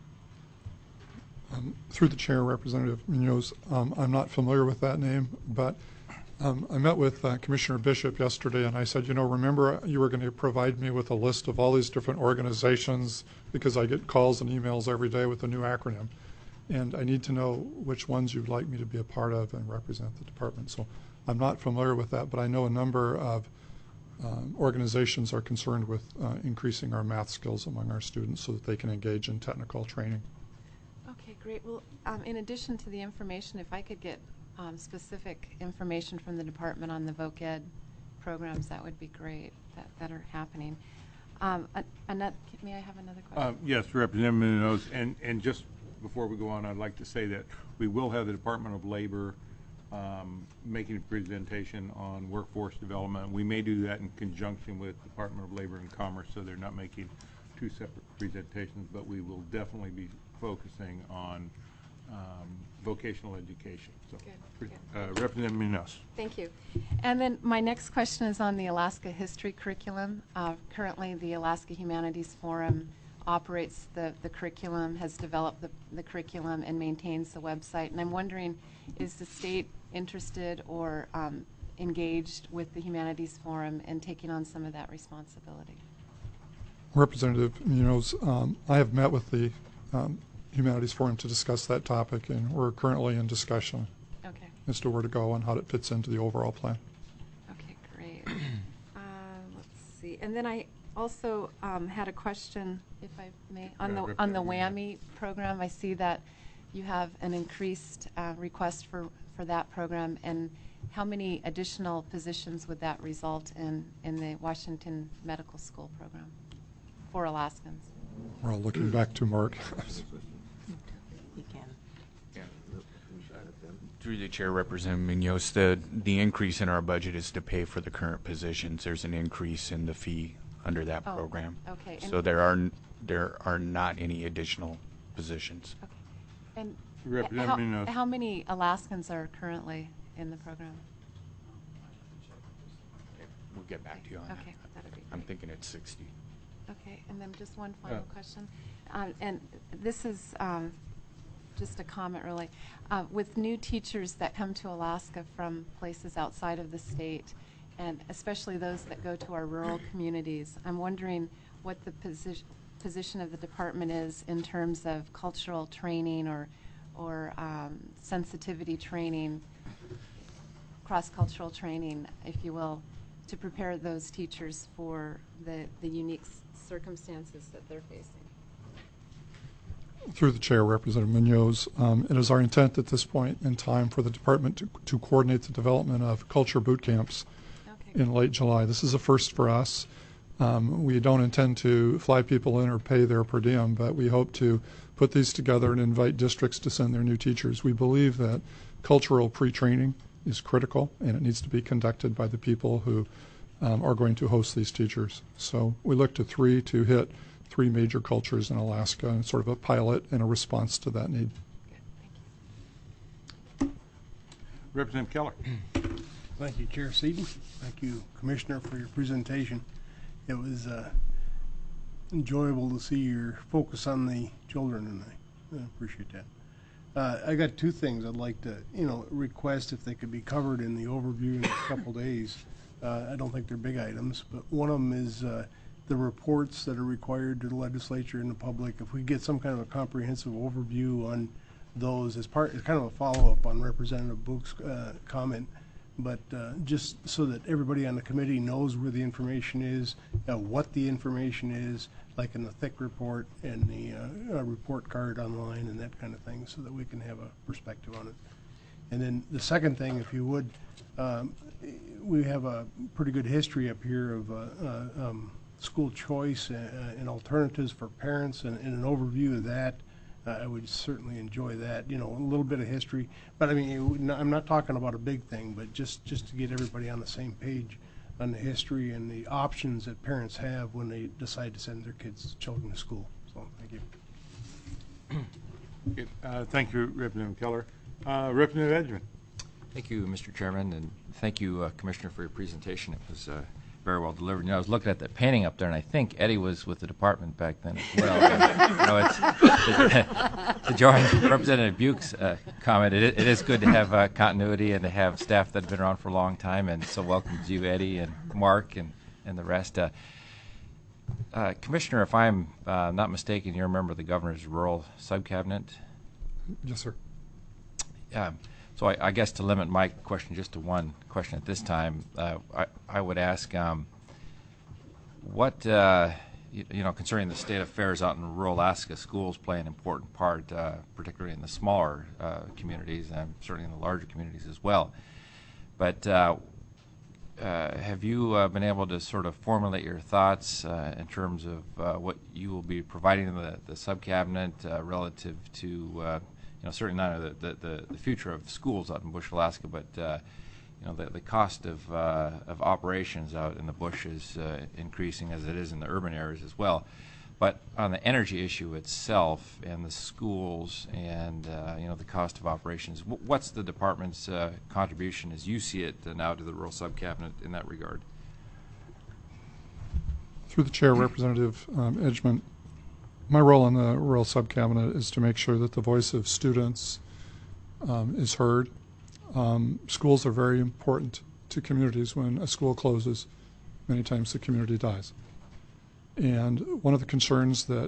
Through the chair, Representative Munoz, I'm not familiar with that name, but I met with Commissioner Bishop yesterday, and I said, you know, remember you were going to provide me with a list of all these different organizations, because I get calls and emails every day with a new acronym, and I need to know which ones you'd like me to be a part of and represent the department. So I'm not familiar with that, but I know a number of organizations are concerned with increasing our math skills among our students so that they can engage in technical training. Okay, great. Well, in addition to the information, if I could get specific information from the department on the voc ed programs, that would be great, that are happening. May I have another question? Yes, Representative Munoz, and just before we go on, I'd like to say that we will have the Department of Labor making a presentation on workforce development. We may do that in conjunction with Department of Labor and Commerce, so they're not making two separate presentations, but we will definitely be focusing on vocational education. So, Good. Representative Munoz. Thank you. And then my next question is on the Alaska History curriculum. Currently, the Alaska Humanities Forum operates the curriculum, has developed the curriculum, and maintains the website. And I'm wondering, is the state interested or engaged with the Humanities Forum in taking on some of that responsibility? Representative Munoz, I have met with the Humanities Forum to discuss that topic, and we're currently in discussion as to where to go and how it fits into the overall plan. Okay, great. Let's see. And then I also had a question, if I may, on the WWAMI program. I see that you have an increased request for that program, and how many additional positions would that result in the Washington Medical School program for Alaskans? We're all looking back to Mark. You can. Through the chair, Representative Munoz, the increase in our budget is to pay for the current positions. There's an increase in the fee under that Oh, program. okay. So there are not any additional positions. Okay. And Representative Munoz. how many Alaskans are currently in the program? We'll get back to you on that. Okay, that'd be I'm great. thinking it's 60. Okay, and then just one final question. And this is just a comment, really. With new teachers that come to Alaska from places outside of the state, and especially those that go to our rural communities, I'm wondering what the position of the department is in terms of cultural training or sensitivity training, cross-cultural training, if you will, to prepare those teachers for the unique circumstances that they're facing. Through the chair, Representative Munoz, it is our intent at this point in time for the department to coordinate the development of culture boot camps Okay. in late July. This is a first for us. We don't intend to fly people in or pay their per diem, but we hope to put these together and invite districts to send their new teachers. We believe that cultural pre-training is critical, and it needs to be conducted by the people who are going to host these teachers. So we look to hit three major cultures in Alaska, and sort of a pilot and a response to that need. Representative Keller. Thank you, Chair Seaton. Thank you, Commissioner, for your presentation. It was enjoyable to see your focus on the children, and I appreciate that. I got two things I'd like to, request if they could be covered in the overview in a couple days. I don't think they're big items, but one of them is the reports that are required to the legislature and the public. If we get some kind of a comprehensive overview on those as kind of a follow-up on Representative Book's comment, but just so that everybody on the committee knows where the information is, what the information is, like in the thick report and the report card online and that kind of thing, so that we can have a perspective on it. And then the second thing, if you would, we have a pretty good history up here of school choice and alternatives for parents, and an overview of that. I would certainly enjoy that, a little bit of history. But I mean, I'm not talking about a big thing, but just to get everybody on the same page on the history and the options that parents have when they decide to send their children to school. So, thank you. Thank you, Representative Keller. Representative Edgman. Thank you, Mr. Chairman, and thank you, Commissioner, for your presentation. It was very well delivered. I was looking at the painting up there, and I think Eddie was with the department back then as well. To join Representative Buick's comment, it is good to have continuity and to have staff that have been around for a long time, and so welcome to you, Eddie, and Mark, and the rest. Commissioner, if I'm not mistaken, you're a member of the Governor's Rural Subcabinet? Yes, sir. So I guess to limit my question just to one question at this time, I would ask what, concerning the state affairs out in rural Alaska, schools play an important part, particularly in the smaller communities and certainly in the larger communities as well. But have you been able to sort of formulate your thoughts in terms of what you will be providing the sub-cabinet relative to certainly not the future of schools out in Bush, Alaska, but the cost of operations out in the bush is increasing as it is in the urban areas as well. But on the energy issue itself and the schools and the cost of operations, what's the department's contribution as you see it now to the rural sub-cabinet in that regard? Through the chair, Representative Edgman, my role in the rural sub-cabinet is to make sure that the voice of students is heard. Schools are very important to communities. When a school closes, many times the community dies. And one of the concerns that's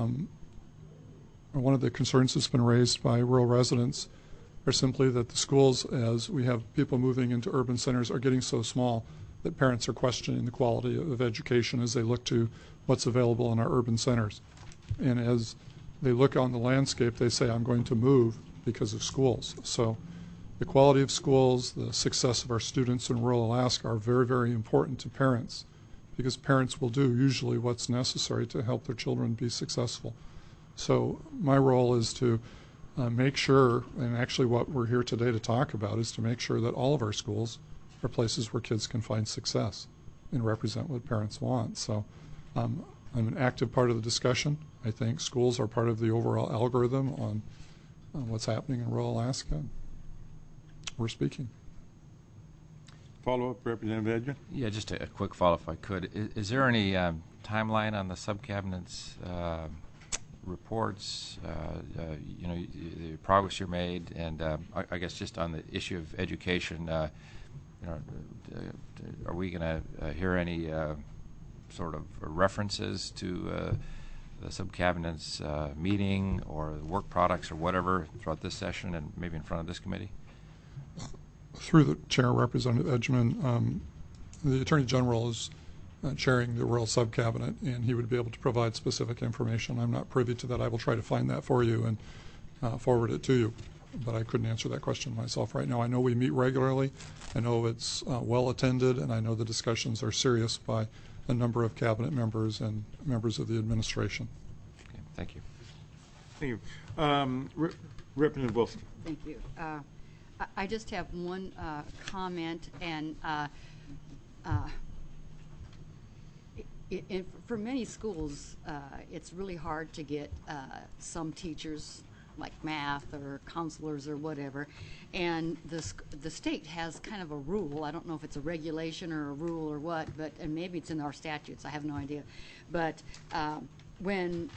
been raised by rural residents are simply that the schools, as we have people moving into urban centers, are getting so small that parents are questioning the quality of education as they look to what's available in our urban centers. And as they look on the landscape, they say, I'm going to move because of schools. So the quality of schools, the success of our students in rural Alaska are very, very important to parents, because parents will do usually what's necessary to help their children be successful. So my role is to make sure, and actually what we're here today to talk about is to make sure that all of our schools are places where kids can find success and represent what parents want. So I'm an active part of the discussion. I think schools are part of the overall algorithm on what's happening in rural Alaska. We're speaking. Follow-up, Representative Edgman? Yeah, just a quick follow-up if I could. Is there any timeline on the subcabinet's reports, the progress you made, and I guess just on the issue of education, are we going to hear any sort of references to the subcabinet's meeting or the work products or whatever throughout this session and maybe in front of this committee? Through the chair, Representative Edgman, the Attorney General is chairing the Rural Subcabinet, and he would be able to provide specific information. I'm not privy to that. I will try to find that for you and forward it to you, but I couldn't answer that question myself right now. I know we meet regularly. I know it's well attended, and I know the discussions are serious by a number of cabinet members and members of the administration. Okay, thank you. Thank you. Representative Wilson. Thank you. I just have one comment, and for many schools, it's really hard to get some teachers, like math or counselors or whatever, and the state has kind of a rule. I don't know if it's a regulation or a rule or what, and maybe it's in our statutes. I have no idea. But when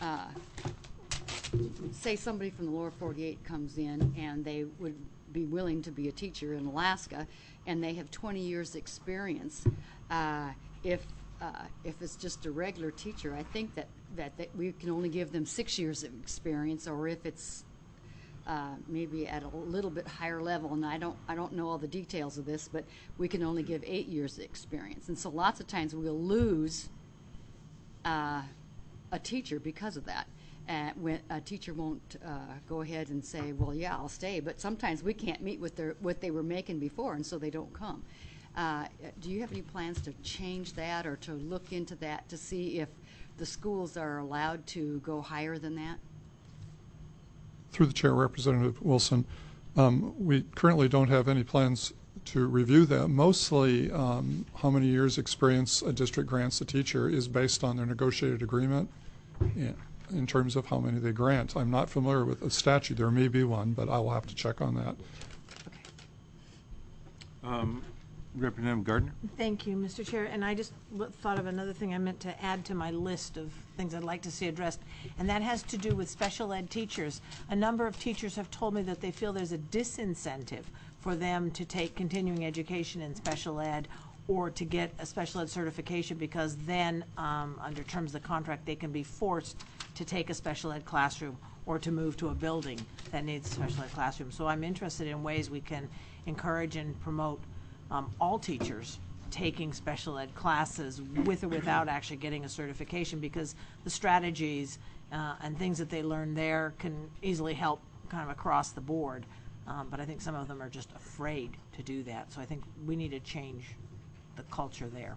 say somebody from the lower 48 comes in and they would be willing to be a teacher in Alaska, and they have 20 years experience, if it's just a regular teacher, I think that we can only give them 6 years of experience, or if it's maybe at a little bit higher level, and I don't know all the details of this, but we can only give 8 years of experience. And so lots of times we'll lose a teacher because of that. When a teacher won't go ahead and say, well, yeah, I'll stay, but sometimes we can't meet with what they were making before, and so they don't come. Do you have any plans to change that or to look into that to see if the schools are allowed to go higher than that? Through the chair, Representative Wilson, we currently don't have any plans to review that. Mostly how many years experience a district grants a teacher is based on their negotiated agreement in terms of how many they grant. I'm not familiar with a statute. There may be one, but I will have to check on that. Representative Gardner? Thank you, Mr. Chair. And I just thought of another thing I meant to add to my list of things I'd like to see addressed, and that has to do with special ed teachers. A number of teachers have told me that they feel there's a disincentive for them to take continuing education in special ed or to get a special ed certification, because then, under terms of the contract, they can be forced to take a special ed classroom or to move to a building that needs a special ed classroom. So I'm interested in ways we can encourage and promote all teachers taking special ed classes with or without actually getting a certification, because the strategies and things that they learn there can easily help kind of across the board. But I think some of them are just afraid to do that. So I think we need to change the culture there.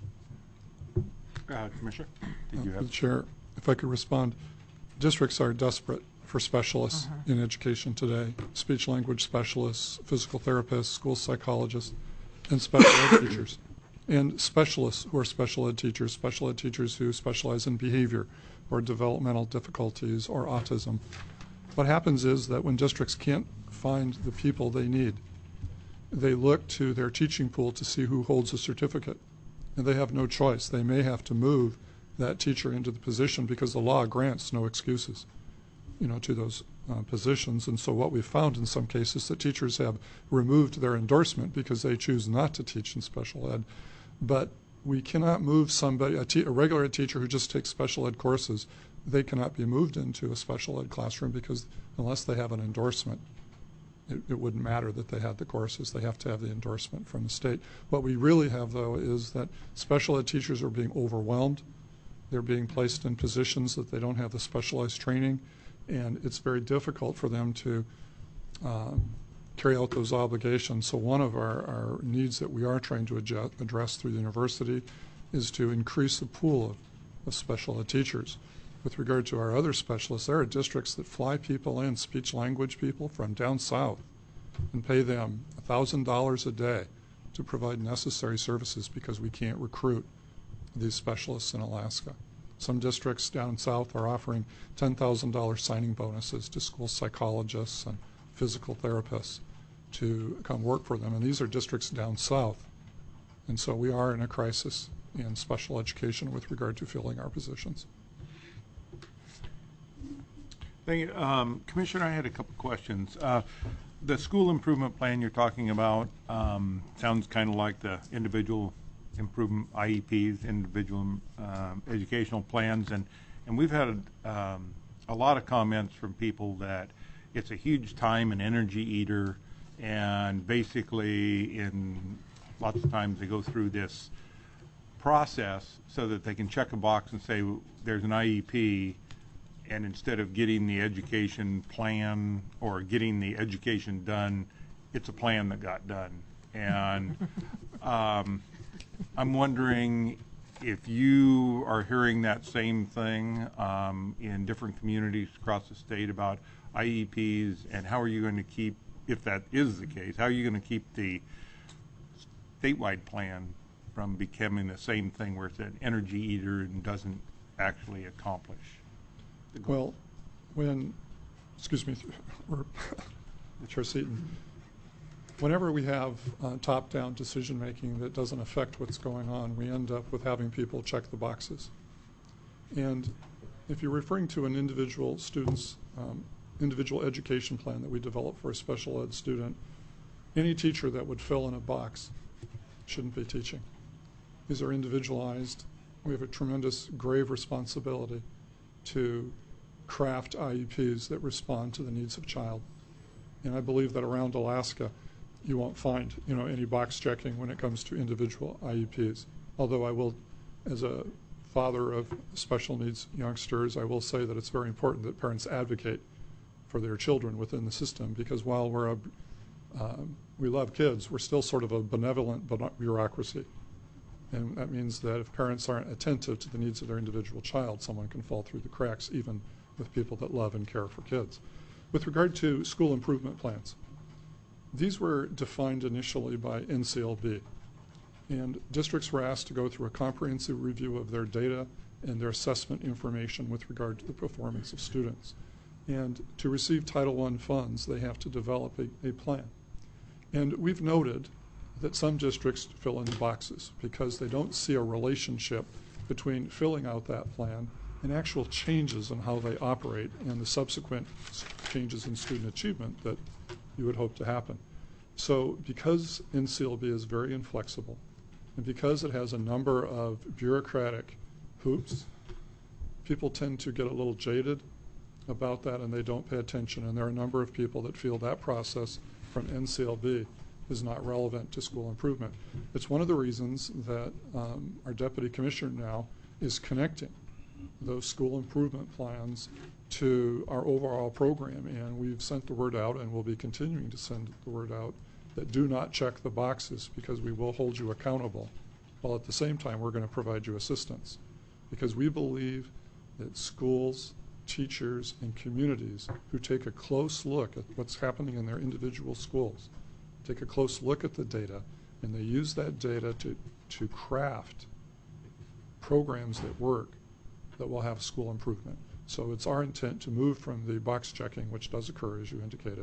Commissioner, did you have? Chair, if I could respond, districts are desperate for specialists in education today, speech language specialists, physical therapists, school psychologists, and special ed teachers, and specialists who are special ed teachers who specialize in behavior or developmental difficulties or autism. What happens is that when districts can't find the people they need, they look to their teaching pool to see who holds a certificate, and they have no choice. They may have to move that teacher into the position because the law grants no excuses, to those positions. And so what we've found in some cases that teachers have removed their endorsement because they choose not to teach in special ed. But we cannot move somebody, a regular ed teacher who just takes special ed courses, they cannot be moved into a special ed classroom because unless they have an endorsement, it wouldn't matter that they had the courses. They have to have the endorsement from the state. What we really have, though, is that special ed teachers are being overwhelmed. They're being placed in positions that they don't have the specialized training, and it's very difficult for them to carry out those obligations. So one of our needs that we are trying to address through the university is to increase the pool of special ed teachers. With regard to our other specialists, there are districts that fly people in, speech language people from down south, and pay them $1,000 a day to provide necessary services because we can't recruit these specialists in Alaska. Some districts down south are offering $10,000 signing bonuses to school psychologists and physical therapists to come work for them, and these are districts down south. And so we are in a crisis in special education with regard to filling our positions. Thank you. Commissioner, I had a couple questions. The school improvement plan you're talking about sounds kind of like the individual improvement IEPs, individual educational plans, and we've had a lot of comments from people that it's a huge time and energy eater, and basically in lots of times they go through this process so that they can check a box and say there's an IEP, and instead of getting the education plan or getting the education done, it's a plan that got done. And I'm wondering if you are hearing that same thing in different communities across the state about IEPs, and how are you going to keep, if that is the case, how are you going to keep the statewide plan from becoming the same thing where it's an energy eater and doesn't actually accomplish? Well, excuse me, Chair Seaton, whenever we have top-down decision-making that doesn't affect what's going on, we end up with having people check the boxes. And if you're referring to an individual student's individual education plan that we develop for a special ed student, any teacher that would fill in a box shouldn't be teaching. These are individualized. We have a tremendous, grave responsibility to craft IEPs that respond to the needs of child. And I believe that around Alaska, you won't find, any box checking when it comes to individual IEPs. Although I will, as a father of special needs youngsters, I will say that it's very important that parents advocate for their children within the system, because while we love kids, we're still sort of a benevolent bureaucracy. And that means that if parents aren't attentive to the needs of their individual child, someone can fall through the cracks, even with people that love and care for kids. With regard to school improvement plans, these were defined initially by NCLB, and districts were asked to go through a comprehensive review of their data and their assessment information with regard to the performance of students. And to receive Title I funds, they have to develop a plan. And we've noted that some districts fill in the boxes because they don't see a relationship between filling out that plan and actual changes in how they operate and the subsequent changes in student achievement that you would hope to happen. So because NCLB is very inflexible, and because it has a number of bureaucratic hoops, people tend to get a little jaded about that and they don't pay attention. And there are a number of people that feel that process from NCLB is not relevant to school improvement. It's one of the reasons that our deputy commissioner now is connecting those school improvement plans to our overall program, and we've sent the word out and we'll be continuing to send the word out that do not check the boxes, because we will hold you accountable, while at the same time we're going to provide you assistance, because we believe that schools, teachers, and communities who take a close look at what's happening in their individual schools, take a close look at the data, and they use that data to craft programs that work, that will have school improvement. So it's our intent to move from the box checking, which does occur, as you indicated,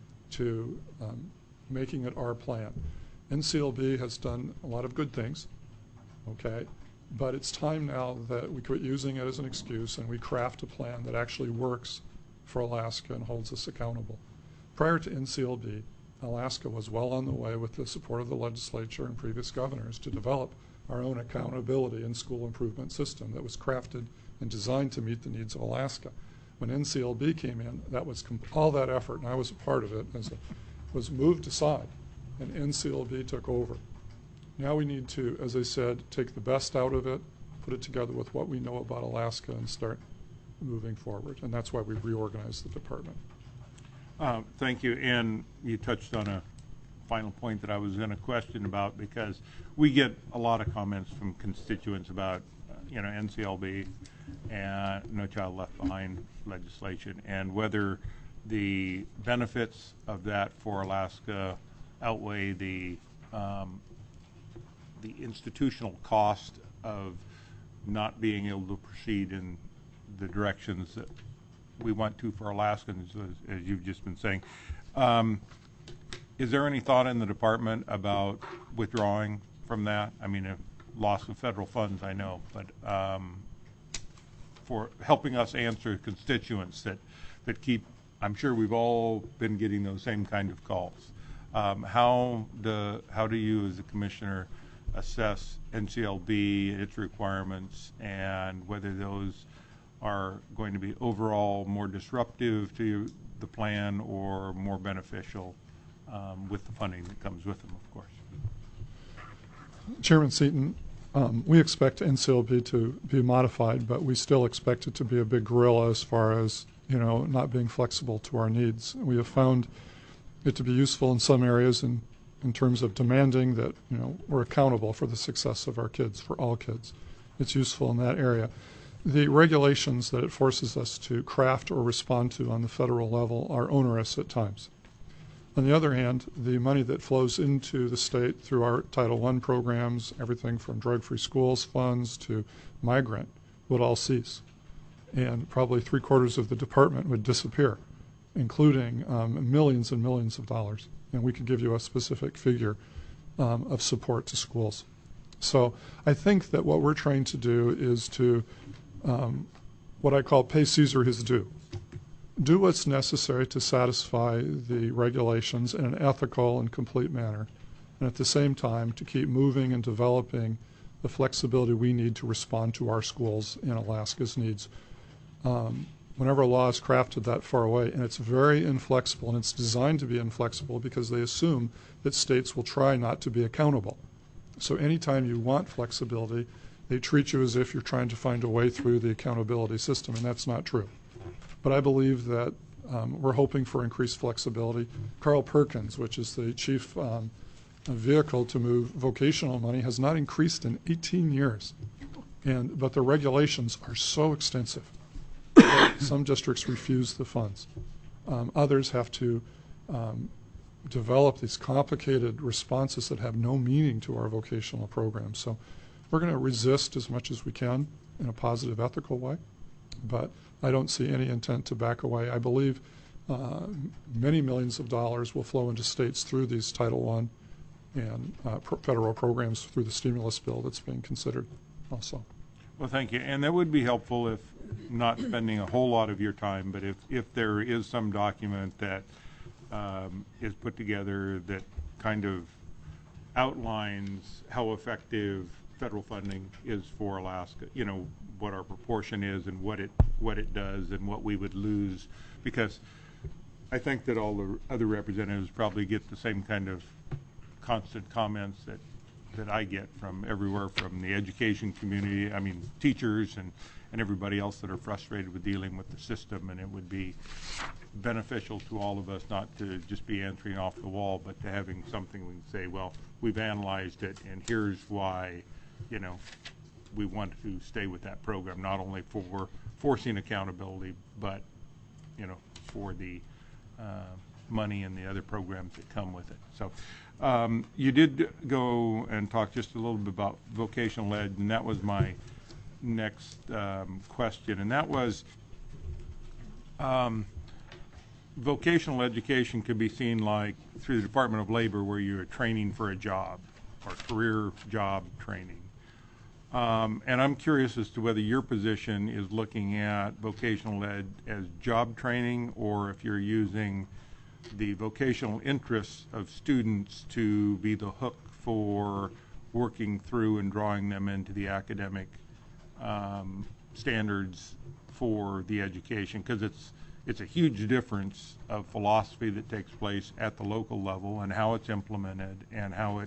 to making it our plan. NCLB has done a lot of good things, okay, but it's time now that we quit using it as an excuse and we craft a plan that actually works for Alaska and holds us accountable. Prior to NCLB, Alaska was well on the way, with the support of the legislature and previous governors, to develop our own accountability and school improvement system that was crafted and designed to meet the needs of Alaska. When NCLB came in, that was all that effort, and I was a part of it, was moved aside, and NCLB took over. Now we need to, as I said, take the best out of it, put it together with what we know about Alaska, and start moving forward. And that's why we've reorganized the department. Thank you. And you touched on a final point that I was going to question about, because we get a lot of comments from constituents about, NCLB and No Child Left Behind legislation, and whether the benefits of that for Alaska outweigh the institutional cost of not being able to proceed in the directions that we want to for Alaskans, as you've just been saying. Is there any thought in the department about withdrawing from that? I mean, a loss of federal funds, I know, but for helping us answer constituents that keep, I'm sure we've all been getting those same kind of calls. How do you as a commissioner assess NCLB, its requirements, and whether those are going to be overall more disruptive to the plan or more beneficial with the funding that comes with them, of course? Chairman Seaton, we expect NCLB to be modified, but we still expect it to be a big gorilla as far as, not being flexible to our needs. We have found it to be useful in some areas in terms of demanding that, we're accountable for the success of our kids, for all kids. It's useful in that area. The regulations that it forces us to craft or respond to on the federal level are onerous at times. On the other hand, the money that flows into the state through our Title I programs, everything from drug-free schools funds to migrant, would all cease. And probably 3/4 of the department would disappear, including millions and millions of dollars. And we could give you a specific figure of support to schools. So I think that what we're trying to do is to what I call pay Caesar his due. Do what's necessary to satisfy the regulations in an ethical and complete manner, and at the same time to keep moving and developing the flexibility we need to respond to our schools and Alaska's needs. Whenever a law is crafted that far away, and it's very inflexible, and it's designed to be inflexible because they assume that states will try not to be accountable. So anytime you want flexibility, they treat you as if you're trying to find a way through the accountability system, and that's not true. But I believe that we're hoping for increased flexibility. Carl Perkins, which is the chief vehicle to move vocational money, has not increased in 18 years. But the regulations are so extensive that some districts refuse the funds. Others have to develop these complicated responses that have no meaning to our vocational programs. So we're going to resist as much as we can in a positive, ethical way. But I don't see any intent to back away. I believe many millions of dollars will flow into states through these Title I and federal programs through the stimulus bill that's being considered also. Well, thank you. And that would be helpful, if not spending a whole lot of your time, but if there is some document that is put together that kind of outlines how effective federal funding is for Alaska, what our proportion is and what it does and what we would lose, because I think that all the other representatives probably get the same kind of constant comments that I get from everywhere, from the education community, teachers and everybody else that are frustrated with dealing with the system. And it would be beneficial to all of us not to just be answering off the wall, but to having something we can say, well, we've analyzed it and here's why, we want to stay with that program, not only for forcing accountability, but, for the money and the other programs that come with it. So you did go and talk just a little bit about vocational ed, and that was my next question, and that was vocational education could be seen like through the Department of Labor, where you're training for a job or career job training. And I'm curious as to whether your position is looking at vocational ed as job training, or if you're using the vocational interests of students to be the hook for working through and drawing them into the academic standards for the education, because it's a huge difference of philosophy that takes place at the local level and how it's implemented and how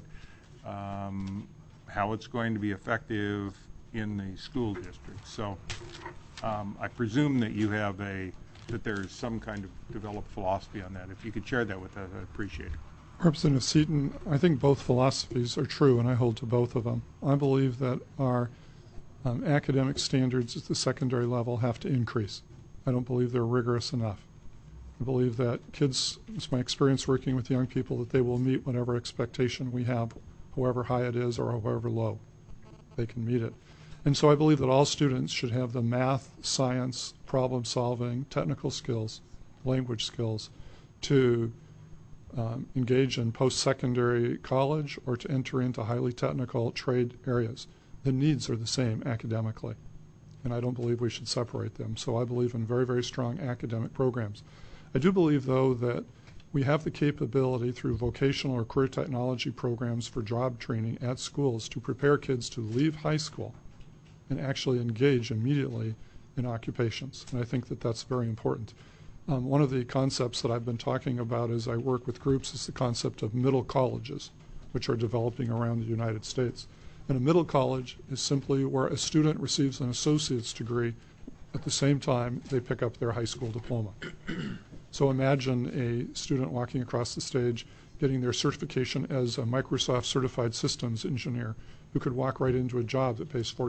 it's going to be effective in the school district. So I presume that you have that there's some kind of developed philosophy on that. If you could share that with us, I'd appreciate it. Representative Seaton, I think both philosophies are true, and I hold to both of them. I believe that our Academic standards at the secondary level have to increase. I don't believe they're rigorous enough. I believe that kids, it's my experience working with young people, that they will meet whatever expectation we have, however high it is or however low. They can meet it. And so I believe that all students should have the math, science, problem solving, technical skills, language skills to engage in post-secondary college or to enter into highly technical trade areas. The needs are the same academically, and I don't believe we should separate them. So I believe in very, very strong academic programs. I do believe, though, that we have the capability through vocational or career technology programs for job training at schools to prepare kids to leave high school and actually engage immediately in occupations. And I think that that's very important. One of the concepts that I've been talking about as I work with groups is the concept of middle colleges, which are developing around the United States. And a middle college is simply where a student receives an associate's degree at the same time they pick up their high school diploma. So imagine a student walking across the stage getting their certification as a Microsoft certified systems engineer who could walk right into a job that pays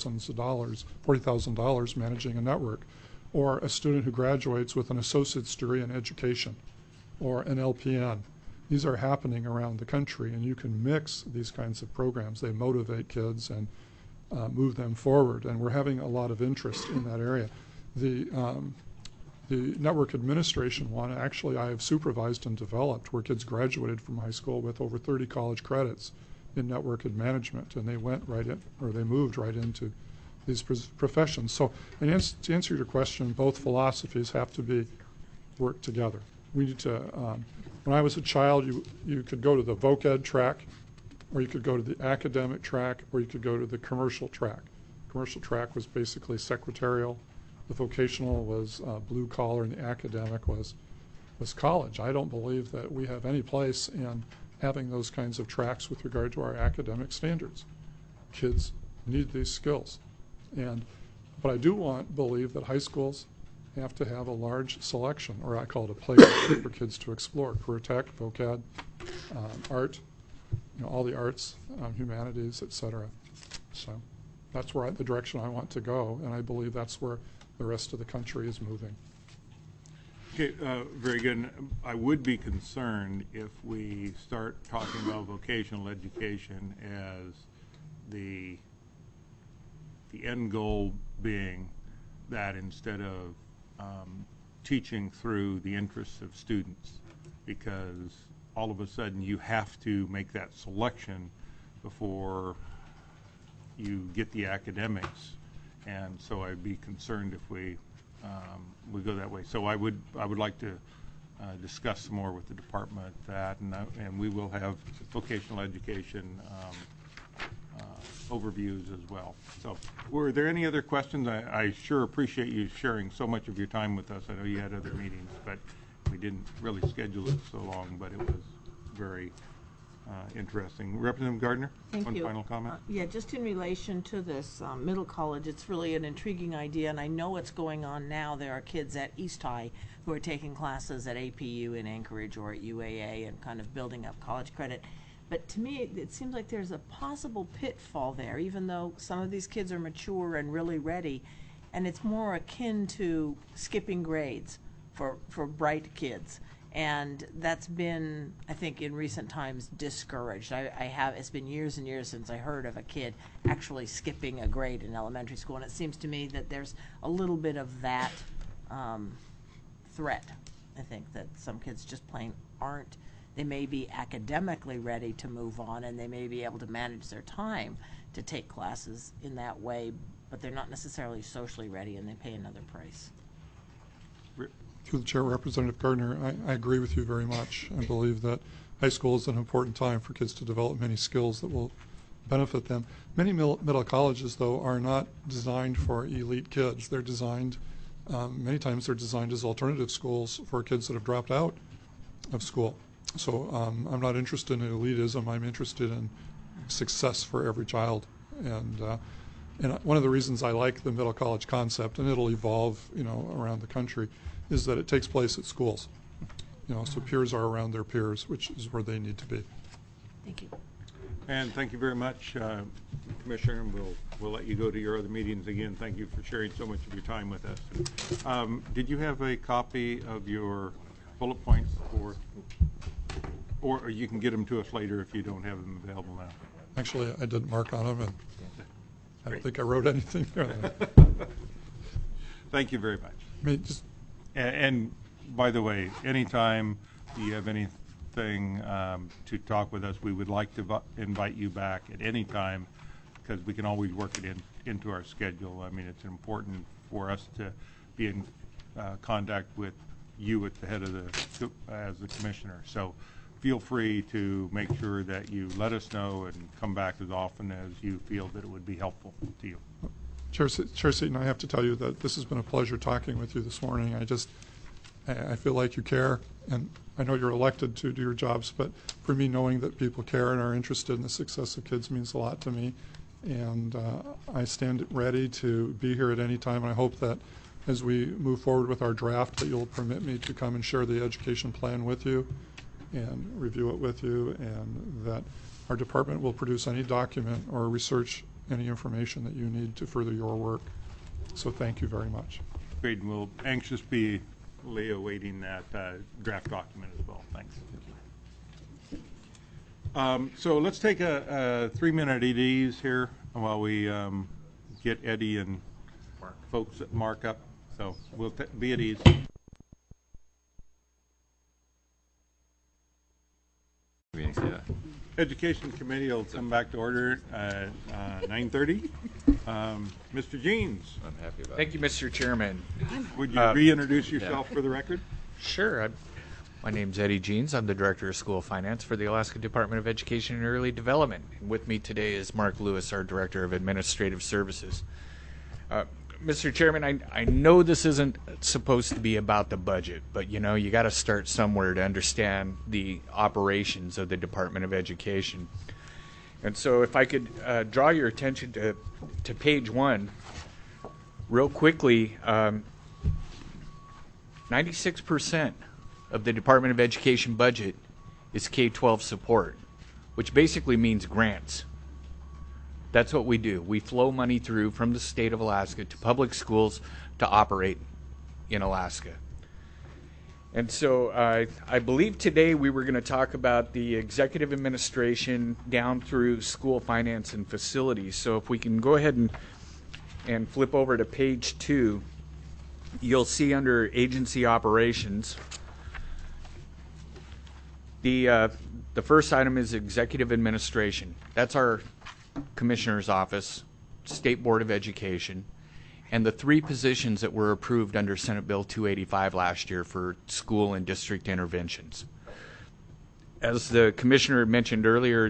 $40,000 managing a network, or a student who graduates with an associate's degree in education or an LPN. These are happening around the country, and you can mix these kinds of programs. They motivate kids and move them forward, and we're having a lot of interest in that area. The network administration one, actually I have supervised and developed, where kids graduated from high school with over 30 college credits in network management, and they went right in, or they moved right into these professions. So, and to answer your question, both philosophies have to be worked together. We need to, when I was a child, you could go to the voc ed track, or you could go to the academic track, or you could go to the commercial track. Commercial track was basically secretarial. The vocational was blue collar, and the academic was college. I don't believe that we have any place in having those kinds of tracks with regard to our academic standards. Kids need these skills. But I do believe that high schools have to have a large selection, or I call it a playground for kids to explore. Career tech, voc ed, art, all the arts, humanities, etc. So that's where the direction I want to go, and I believe that's where the rest of the country is moving. Okay, very good. I would be concerned if we start talking about vocational education as the end goal being that instead of teaching through the interests of students, because all of a sudden you have to make that selection before you get the academics, and so I'd be concerned if we go that way. So I would like to discuss some more with the department that, and we will have vocational education overviews as well. So were there any other questions? I sure appreciate you sharing so much of your time with us. I know you had other meetings, but we didn't really schedule it so long, but it was very interesting. Representative Gardner, one final comment? Yeah, just in relation to this middle college, it's really an intriguing idea, and I know what's going on now. There are kids at East High who are taking classes at APU in Anchorage or at UAA and kind of building up college credit. But to me, it seems like there's a possible pitfall there, even though some of these kids are mature and really ready, and it's more akin to skipping grades for bright kids. And that's been, I think, in recent times discouraged. It's been years and years since I heard of a kid actually skipping a grade in elementary school, and it seems to me that there's a little bit of that threat. I think that some kids just plain aren't. They may be academically ready to move on, and they may be able to manage their time to take classes in that way, but they're not necessarily socially ready, and they pay another price. Through the chair, Representative Gardner, I agree with you very much. I believe that high school is an important time for kids to develop many skills that will benefit them. Many middle colleges, though, are not designed for elite kids. They're designed, many times they're designed as alternative schools for kids that have dropped out of school. So I'm not interested in elitism. I'm interested in success for every child. And one of the reasons I like the middle college concept, and it'll evolve, around the country, is that it takes place at schools. So peers are around their peers, which is where they need to be. Thank you. And thank you very much, Commissioner, and we'll let you go to your other meetings again. Thank you for sharing so much of your time with us. Did you have a copy of your bullet points, or you can get them to us later if you don't have them available now? Actually, I didn't mark on them, and I don't think I wrote anything there. Thank you very much. I mean, just And by the way, anytime you have anything to talk with us, we would like to invite you back at any time, because we can always work it into our schedule. I mean, it's important for us to be in contact with you at the head of as the commissioner. So feel free to make sure that you let us know and come back as often as you feel that it would be helpful to you. Chair Seaton, I have to tell you that this has been a pleasure talking with you this morning. I feel like you care, and I know you're elected to do your jobs, but for me, knowing that people care and are interested in the success of kids means a lot to me. And I stand ready to be here at any time. And I hope that as we move forward with our draft, that you'll permit me to come and share the education plan with you and review it with you, and that our department will produce any document or research any information that you need to further your work. So thank you very much. Great, and we'll anxiously awaiting that draft document as well. Thanks. So let's take a 3-minute ease here while we get Eddie and folks at Mark up. So we'll be at ease. Education Committee will come back to order at 9:30. Mr. Jeans. I'm happy about Thank you, Mr. Chairman. Would you reintroduce yourself for the record? Sure. My name's Eddie Jeans. I'm the Director of School Finance for the Alaska Department of Education and Early Development. And with me today is Mark Lewis, our Director of Administrative Services. Mr. Chairman, I know this isn't supposed to be about the budget, but you know, you got to start somewhere to understand the operations of the Department of Education. And so if I could draw your attention to page 1 real quickly, 96% of the Department of Education budget is K-12 support, which basically means grants. That's what we do. We flow money through from the state of Alaska to public schools to operate in Alaska. And so I believe today we were going to talk about the executive administration down through school finance and facilities. So if we can go ahead and flip over to page 2, you'll see under agency operations, the first item is executive administration. That's our Commissioner's Office, State Board of Education, and the 3 positions that were approved under Senate Bill 285 last year for school and district interventions. As the Commissioner mentioned earlier,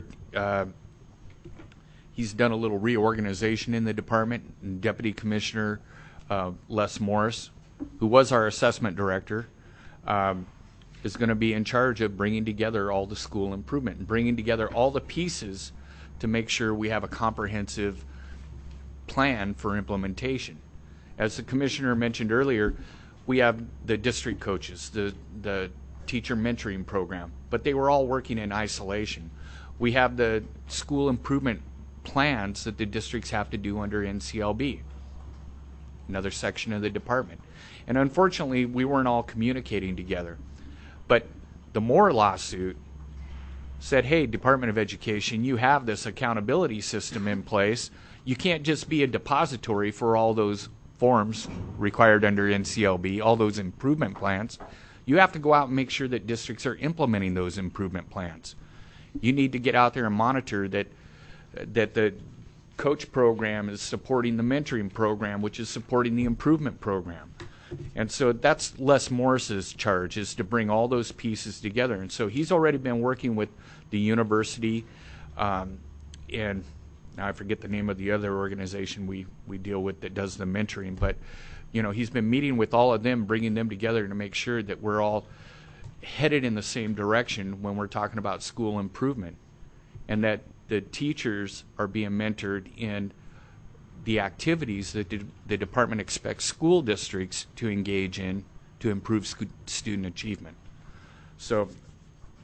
he's done a little reorganization in the department, and Deputy Commissioner Les Morris, who was our assessment director, is going to be in charge of bringing together all the school improvement and bringing together all the pieces to make sure we have a comprehensive plan for implementation. As the Commissioner mentioned earlier, we have the district coaches, the teacher mentoring program, but they were all working in isolation. We have the school improvement plans that the districts have to do under NCLB, another section of the department. And unfortunately, we weren't all communicating together. But the Moore lawsuit said, hey, Department of Education, you have this accountability system in place. You can't just be a depository for all those forms required under NCLB, all those improvement plans. You have to go out and make sure that districts are implementing those improvement plans. You need to get out there and monitor that the coach program is supporting the mentoring program, which is supporting the improvement program. And so that's Les Morris's charge, is to bring all those pieces together. And so he's already been working with the university, and now I forget the name of the other organization we deal with that does the mentoring, but you know, he's been meeting with all of them, bringing them together to make sure that we're all headed in the same direction when we're talking about school improvement, and that the teachers are being mentored in the activities that the department expects school districts to engage in to improve student achievement. So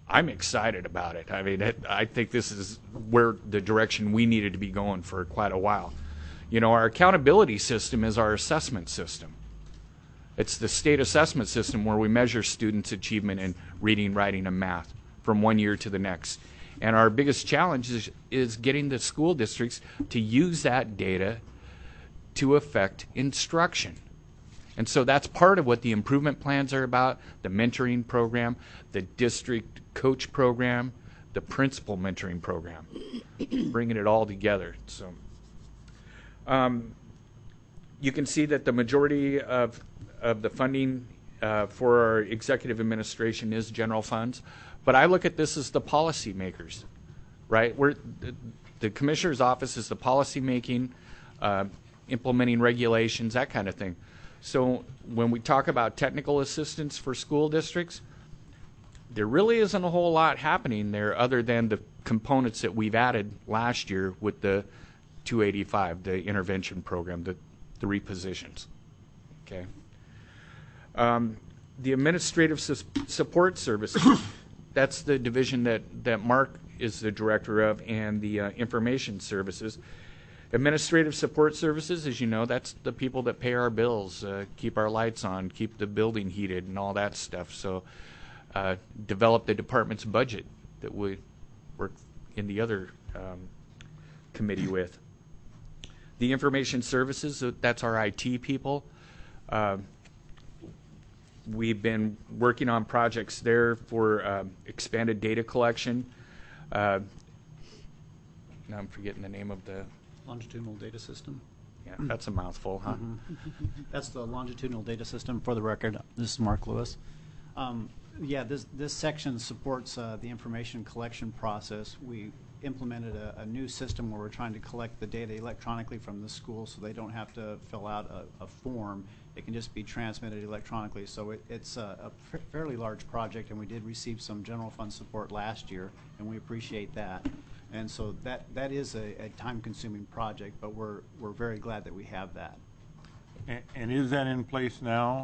I'm excited about it. I mean, I think this is where the direction we needed to be going for quite a while. You know, our accountability system is our assessment system. It's the state assessment system where we measure students' achievement in reading, writing, and math from one year to the next. And our biggest challenge is getting the school districts to use that data to affect instruction. And so that's part of what the improvement plans are about, the mentoring program, the district coach program, the principal mentoring program, bringing it all together. So you can see that the majority of the funding for our executive administration is general funds. But I look at this as the policy makers, right? The commissioner's office is the policy making, implementing regulations, that kind of thing. So when we talk about technical assistance for school districts, there really isn't a whole lot happening there other than the components that we've added last year with the 285, the intervention program, the repositions. Okay. The administrative support services, that's the division that Mark is the director of, and the information services. Administrative support services, as you know, that's the people that pay our bills, keep our lights on, keep the building heated, and all that stuff. So develop the department's budget that we work in the other committee with. The information services, that's our IT people. We've been working on projects there for expanded data collection. Now I'm forgetting the name of the... Longitudinal data system. Yeah, that's a mouthful, huh? That's the longitudinal data system. For the record, this is Mark Lewis. Yeah, this section supports the information collection process. We implemented a new system where we're trying to collect the data electronically from the school, so they don't have to fill out a form. It can just be transmitted electronically. So it's a fairly large project, and we did receive some general fund support last year, and we appreciate that. And so that is a time-consuming project, but we're very glad that we have that. And is that in place now,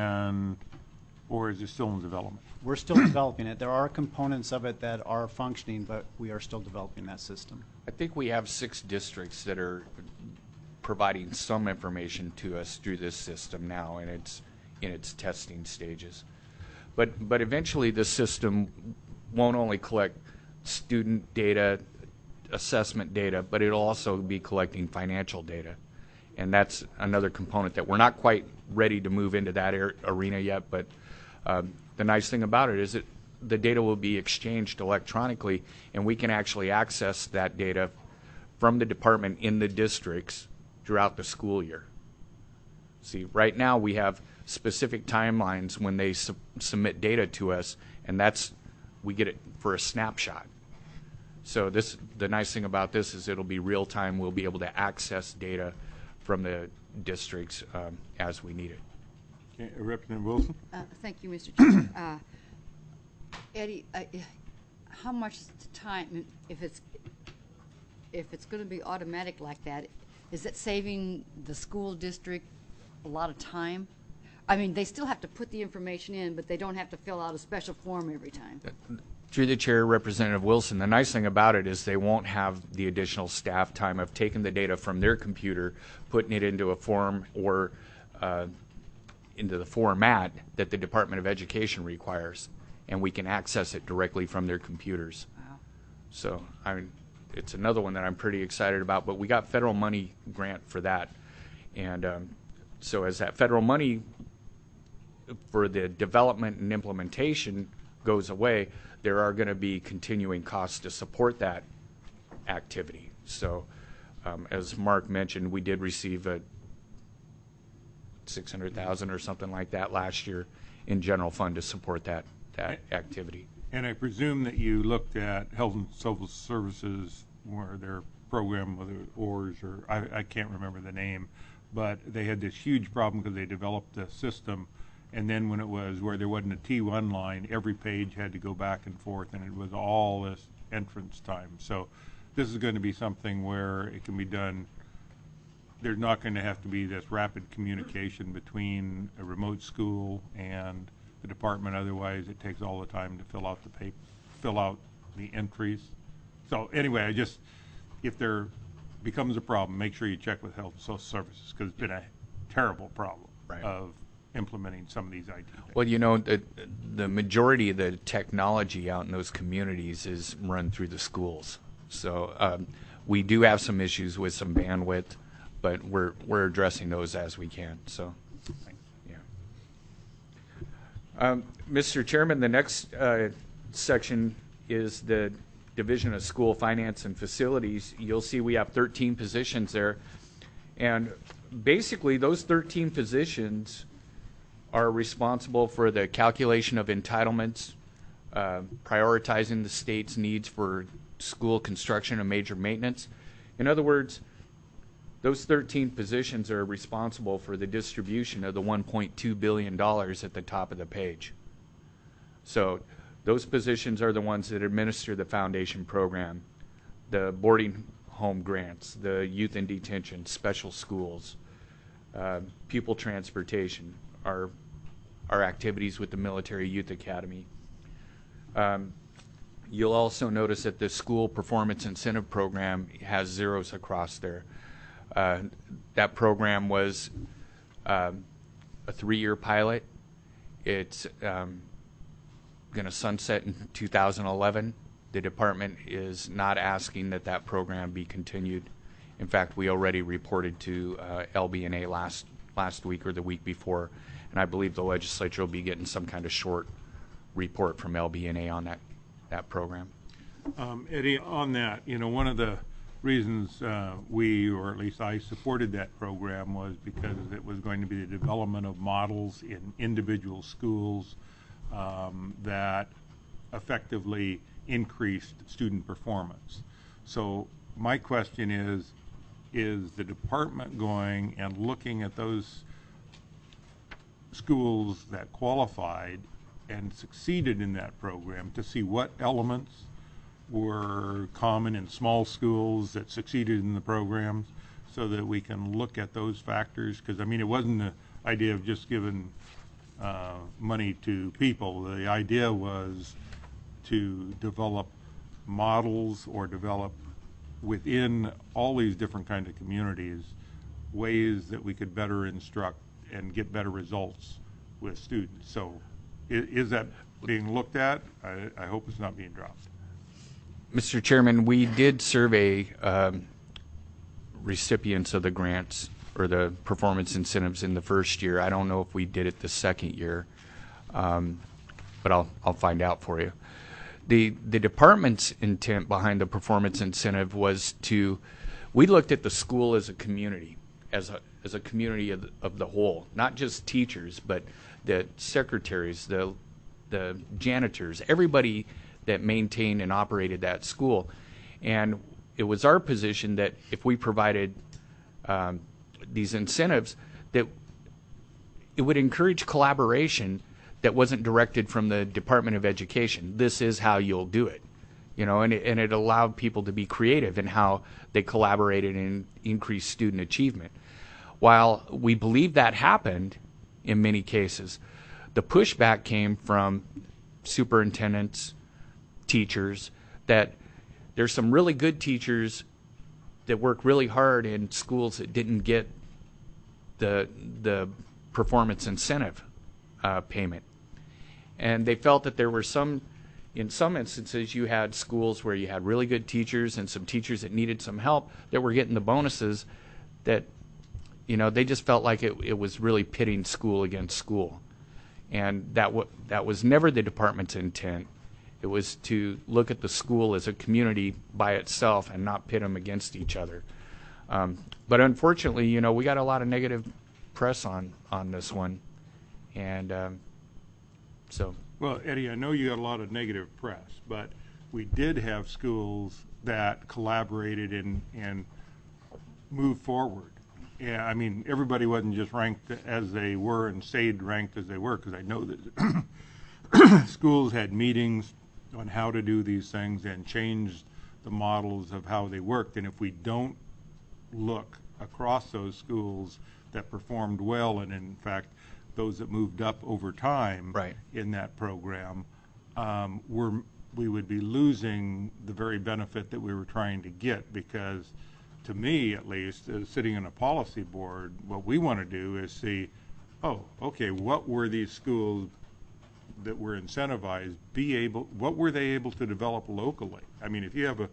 or is it still in development? We're still developing it. There are components of it that are functioning, but we are still developing that system. I think we have 6 districts that are providing some information to us through this system now, and it's in its testing stages. But eventually this system won't only collect student data, assessment data, but it'll also be collecting financial data. And that's another component that we're not quite ready to move into that arena yet, but the nice thing about it is that the data will be exchanged electronically, and we can actually access that data from the department in the districts throughout the school year. See, right now we have specific timelines when they submit data to us, and we get it for a snapshot. So the nice thing about this is it'll be real time. We'll be able to access data from the districts as we need it. Okay, Representative Wilson? Thank you, Mr. Chair. Eddie, how much time, if it's going to be automatic like that, is it saving the school district a lot of time? I mean, they still have to put the information in, but they don't have to fill out a special form every time. Through the chair, Representative Wilson, the nice thing about it is they won't have the additional staff time of taking the data from their computer, putting it into a form or into the format that the Department of Education requires, and we can access it directly from their computers. Wow. So, I mean, it's another one that I'm pretty excited about, but we got federal money grant for that. And so as that federal money for the development and implementation goes away, there are going to be continuing costs to support that activity. So as Mark mentioned, we did receive a $600,000 or something like that last year in general fund to support that activity. And I presume that you looked at Health and Social Services, or their program, whether it ORS or I can't remember the name, but they had this huge problem because they developed the system, and then when it was where there wasn't a T1 line, every page had to go back and forth, and it was all this entrance time. So this is going to be something where it can be done. There's not going to have to be this rapid communication between a remote school and the department. Otherwise, it takes all the time to fill fill out the entries. So anyway, if there becomes a problem, make sure you check with Health and Social Services, because it's been a terrible problem of implementing some of these IT things. Well, you know, the majority of the technology out in those communities is run through the schools. So we do have some issues with some bandwidth, but we're addressing those as we can. So, yeah. Mr. Chairman, the next section is the Division of School Finance and Facilities. You'll see we have 13 positions there. And basically, those 13 positions are responsible for the calculation of entitlements, prioritizing the state's needs for school construction and major maintenance. In other words, those 13 positions are responsible for the distribution of the $1.2 billion at the top of the page. So those positions are the ones that administer the foundation program, the boarding home grants, the youth in detention, special schools, pupil transportation, our activities with the Military Youth Academy. You'll also notice that the school performance incentive program has zeros across there. That program was a 3-year pilot. It's going to sunset in 2011. The department is not asking that program be continued. In fact, we already reported to LB&A last week or the week before, and I believe the legislature will be getting some kind of short report from LB&A on that program. Eddie, on that, you know, one of the reasons we, or at least I, supported that program was because it was going to be the development of models in individual schools that effectively increased student performance. So my question is the department going and looking at those schools that qualified and succeeded in that program to see what elements were common in small schools that succeeded in the programs, so that we can look at those factors? Because, I mean, it wasn't the idea of just giving money to people. The idea was to develop models or develop within all these different kind of communities ways that we could better instruct and get better results with students. So is that being looked at? I hope it's not being dropped. Mr. Chairman, we did survey recipients of the grants or the performance incentives in the first year. I don't know if we did it the second year, but I'll find out for you. The department's intent behind the performance incentive was we looked at the school as a community, as a community of the whole, not just teachers, but the secretaries, the janitors, everybody that maintained and operated that school. And it was our position that if we provided these incentives, that it would encourage collaboration that wasn't directed from the Department of Education. This is how you'll do it, you know, and it allowed people to be creative in how they collaborated and increased student achievement. While we believe that happened in many cases, the pushback came from superintendents, teachers, that there's some really good teachers that work really hard in schools that didn't get the performance incentive payment. And they felt that there were in some instances, you had schools where you had really good teachers and some teachers that needed some help that were getting the bonuses that, you know, they just felt like it was really pitting school against school. And that was never the department's intent. It was to look at the school as a community by itself and not pit them against each other. But unfortunately, you know, we got a lot of negative press on this one. And so. Well, Eddie, I know you got a lot of negative press, but we did have schools that collaborated and moved forward. Yeah, I mean, everybody wasn't just ranked as they were and stayed ranked as they were, because I know that schools had meetings on how to do these things and changed the models of how they worked. And if we don't look across those schools that performed well, and in fact those that moved up over time in that program, were we would be losing the very benefit that we were trying to get, because to me at least, sitting on a policy board, what we want to do is see, oh, okay, what were these schools that were incentivized what were they able to develop locally? I mean, if you have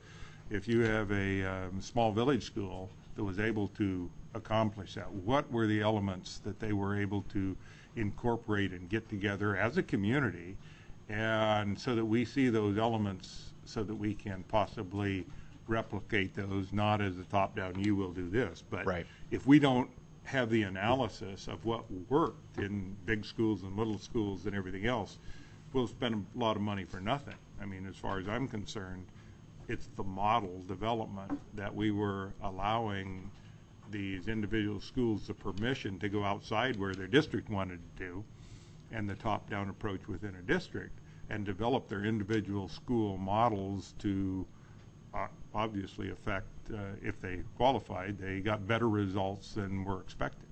a small village school that was able to accomplish that, what were the elements that they were able to incorporate and get together as a community, and so that we see those elements so that we can possibly replicate those, not as a top-down, you will do this, but Right. if we don't have the analysis of what worked in big schools and little schools and everything else, we'll spend a lot of money for nothing. I mean, as far as I'm concerned, it's the model development that we were allowing these individual schools the permission to go outside where their district wanted to do, and the top-down approach within a district, and develop their individual school models to obviously affect, if they qualified, they got better results than were expected.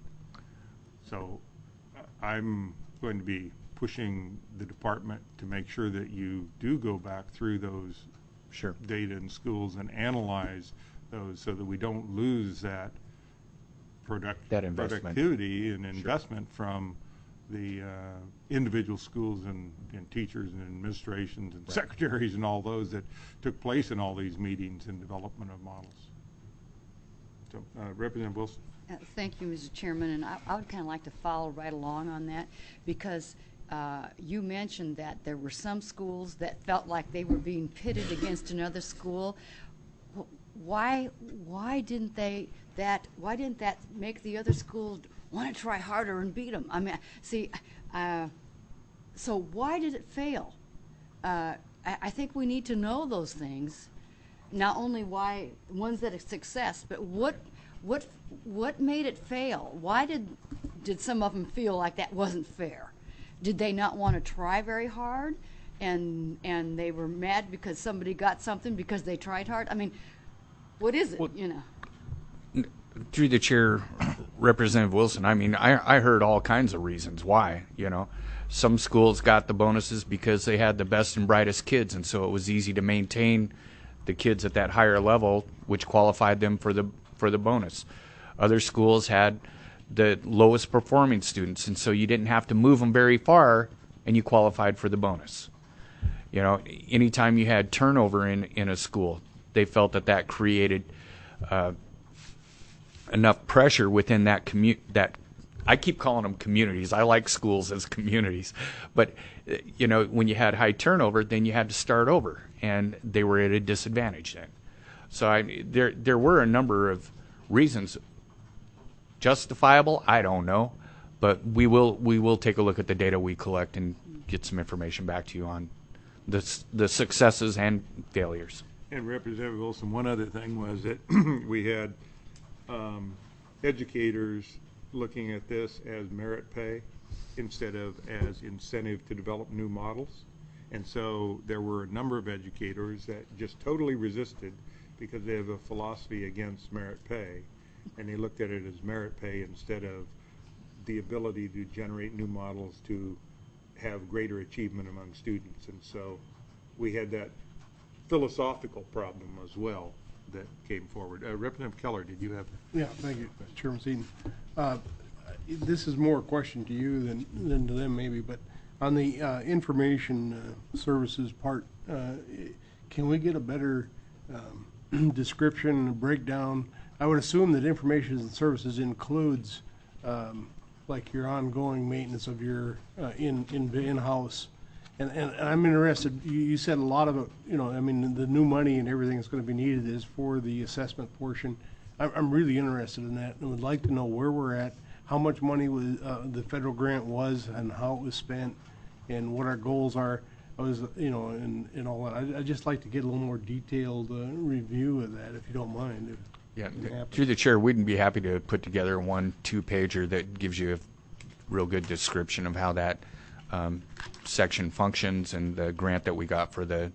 So I'm going to be pushing the department to make sure that you do go back through those Sure. data in schools and analyze those so that we don't lose that That investment. productivity and investment from the individual schools and teachers and administrations and secretaries and all those that took place in all these meetings and development of models. So, Representative Wilson. Thank you, Mr. Chairman, and I would kind of like to follow right along on that, because you mentioned that there were some schools that felt like they were being pitted against another school. Why didn't why didn't that make the other schools want to try harder and beat them? I mean, see, so why did it fail? I think we need to know those things, not only why ones that are success, but what made it fail? Why did some of them feel like that wasn't fair? Did they not want to try very hard, and they were mad because somebody got something because they tried hard? I mean, what is it? Well, you know. Through the chair, Representative Wilson, I mean, I heard all kinds of reasons why, you know. Some schools got the bonuses because they had the best and brightest kids, and so it was easy to maintain the kids at that higher level, which qualified them for the bonus. Other schools had the lowest performing students, and so you didn't have to move them very far, and you qualified for the bonus. You know, anytime you had turnover in a school, they felt that created enough pressure within that that I keep calling them communities. I like schools as communities, but you know, when you had high turnover, then you had to start over, and they were at a disadvantage then. So there were a number of reasons. Justifiable? I don't know, but we will take a look at the data we collect and get some information back to you on the successes and failures. And Representative Wilson, one other thing was that we had educators looking at this as merit pay instead of as incentive to develop new models. And so there were a number of educators that just totally resisted because they have a philosophy against merit pay, and they looked at it as merit pay instead of the ability to generate new models to have greater achievement among students. And so we had that philosophical problem as well that came forward. Representative Keller, did you have? Yeah, thank you, Chairman Seaton. This is more a question to you than to them maybe, but on the information services part, can we get a better description, a breakdown? I would assume that information and services includes like your ongoing maintenance of your in-house. And I'm interested, you said a lot of it, you know, I mean, the new money and everything that's going to be needed is for the assessment portion. I'm really interested in that and would like to know where we're at, how much money was the federal grant was and how it was spent and what our goals are. I was, you know, and all that. I'd just like to get a little more detailed review of that, if you don't mind. Yeah, through the chair, we'd be happy to put together 1-2-pager that gives you a real good description of how that section functions and the grant that we got for the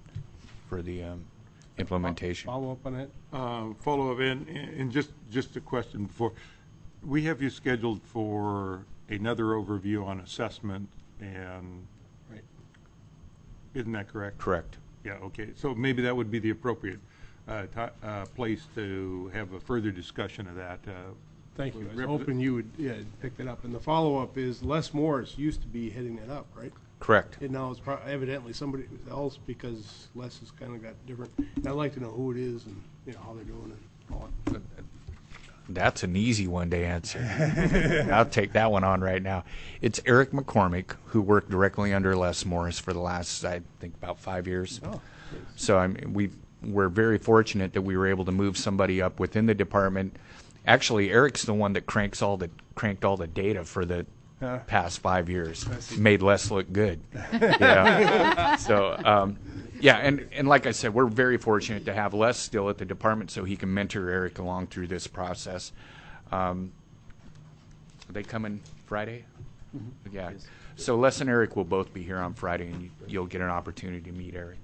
implementation. Follow up on that? Follow up, and just a question before. We have you scheduled for another overview on assessment, and Right. isn't that correct? Correct. Yeah, okay, so maybe that would be the appropriate place to have a further discussion of that. Thank you. I was Rep- hoping you would, pick that up. And the follow-up is Les Morris used to be heading that up, right? Correct. And now it's evidently somebody else because Les has kind of got different. And I'd like to know who it is and, how they're doing and all that. That's an easy one to answer. I'll take that one on right now. It's Eric McCormick, who worked directly under Les Morris for the last, I think, about 5 years. Oh, So we're very fortunate that we were able to move somebody up within the department. Actually, Eric's the one that cranked all the data for the past 5 years. Made Les look good. Yeah. So and like I said, we're very fortunate to have Les still at the department so he can mentor Eric along through this process. Are they coming Friday? Mm-hmm. Yeah. Yes. So Les and Eric will both be here on Friday, and you'll get an opportunity to meet Eric.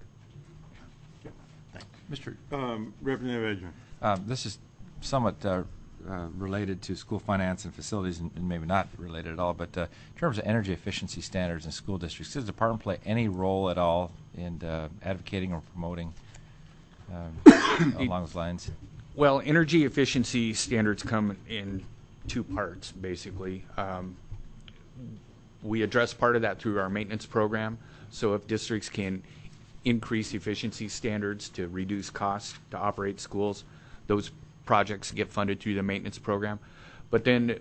Mr. Representative Edgman. This is somewhat related to school finance and facilities, and maybe not related at all, but in terms of energy efficiency standards in school districts, does the department play any role at all in advocating or promoting along those lines? Well, energy efficiency standards come in two parts, basically. We address part of that through our maintenance program. So if districts can increase efficiency standards to reduce costs to operate schools, those projects get funded through the maintenance program. But then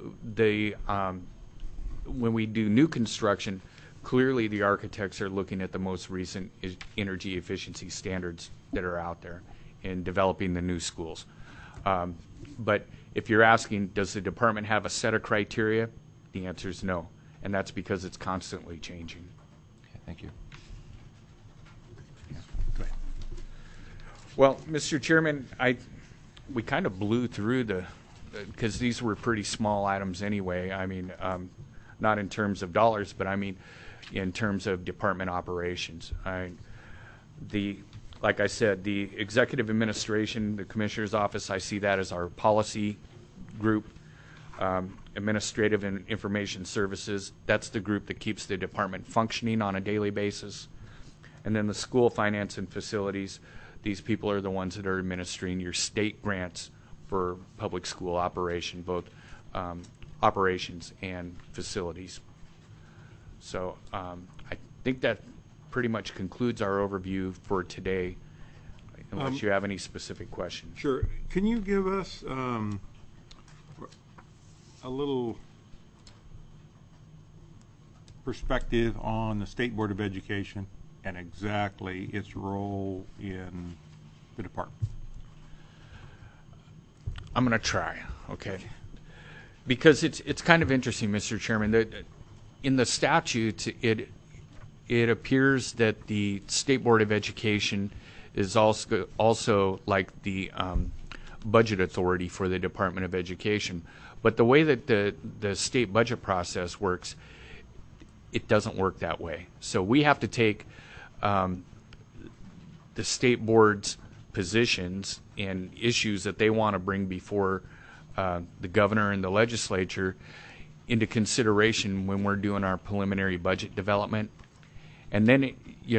when we do new construction, clearly the architects are looking at the most recent energy efficiency standards that are out there in developing the new schools. But if you're asking, does the department have a set of criteria? The answer is no, and that's because it's constantly changing. Okay, thank you. Well, Mr. Chairman, we kind of blew through because these were pretty small items anyway. I mean, not in terms of dollars, but I mean in terms of department operations. Like I said, the executive administration, the commissioner's office, I see that as our policy group. Administrative and information services, that's the group that keeps the department functioning on a daily basis. And then the school finance and facilities, these people are the ones that are administering your state grants for public school operation, both operations and facilities. So I think that pretty much concludes our overview for today, unless you have any specific questions. Sure. Can you give us a little perspective on the State Board of Education and exactly its role in the department? I'm going to try, okay? Because it's kind of interesting, Mr. Chairman, that in the statute, it appears that the State Board of Education is also like the budget authority for the Department of Education. But the way that the state budget process works, it doesn't work that way. So we have to take the state board's positions and issues that they want to bring before the governor and the legislature into consideration when we're doing our preliminary budget development. And then,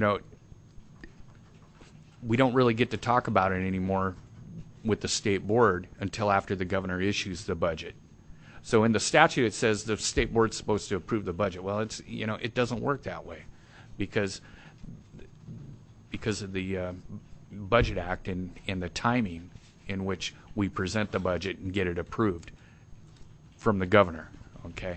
we don't really get to talk about it anymore with the state board until after the governor issues the budget. So in the statute it says the state board's supposed to approve the budget. Well, it doesn't work that way because of the Budget Act and the timing in which we present the budget and get it approved from the governor. Okay.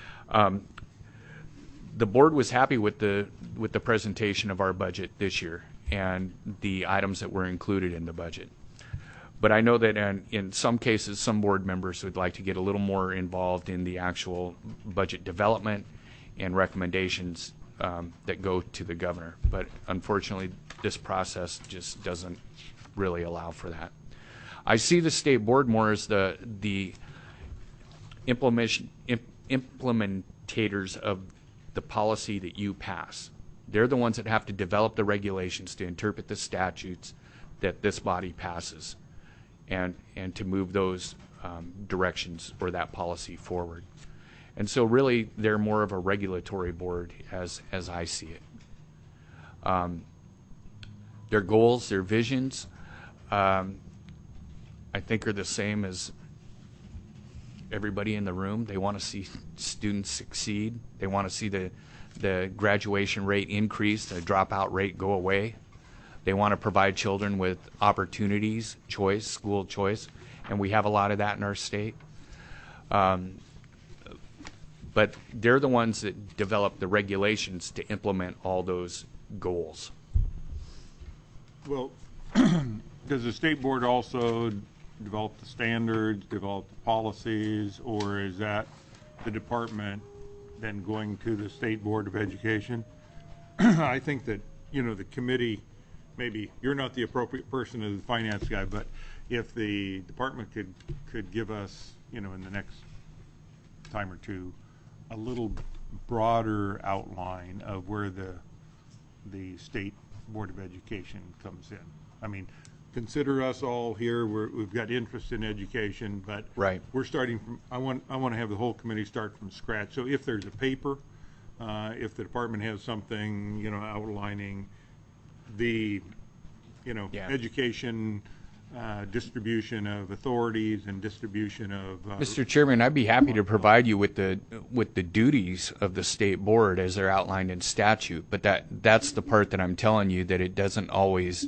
The board was happy with the presentation of our budget this year and the items that were included in the budget. But I know that in some cases, some board members would like to get a little more involved in the actual budget development and recommendations that go to the governor. But unfortunately, this process just doesn't really allow for that. I see the state board more as the implementators of the policy that you pass. They're the ones that have to develop the regulations to interpret the statutes that this body passes and to move those directions or that policy forward. And so really they're more of a regulatory board as I see it. Their goals, their visions, I think are the same as everybody in the room. They want to see students succeed. They want to see the graduation rate increase, the dropout rate go away. They want to provide children with opportunities, choice, school choice, and we have a lot of that in our state. But they're the ones that develop the regulations to implement all those goals. Well, does the state board also develop the standards, develop the policies, or is that the department then going to the State Board of Education? I think that, the committee, maybe you're not the appropriate person as the finance guy, but if the department could give us, in the next time or two, a little broader outline of where the State Board of Education comes in. I mean, consider us all here. We've got interest in education, but right. We're starting from. I want to have the whole committee start from scratch. So if there's a paper, if the department has something, outlining the, education. Distribution of authorities and distribution of. Mr. Chairman, I'd be happy to provide you with the duties of the state board as they're outlined in statute, but that's the part that I'm telling you that it doesn't always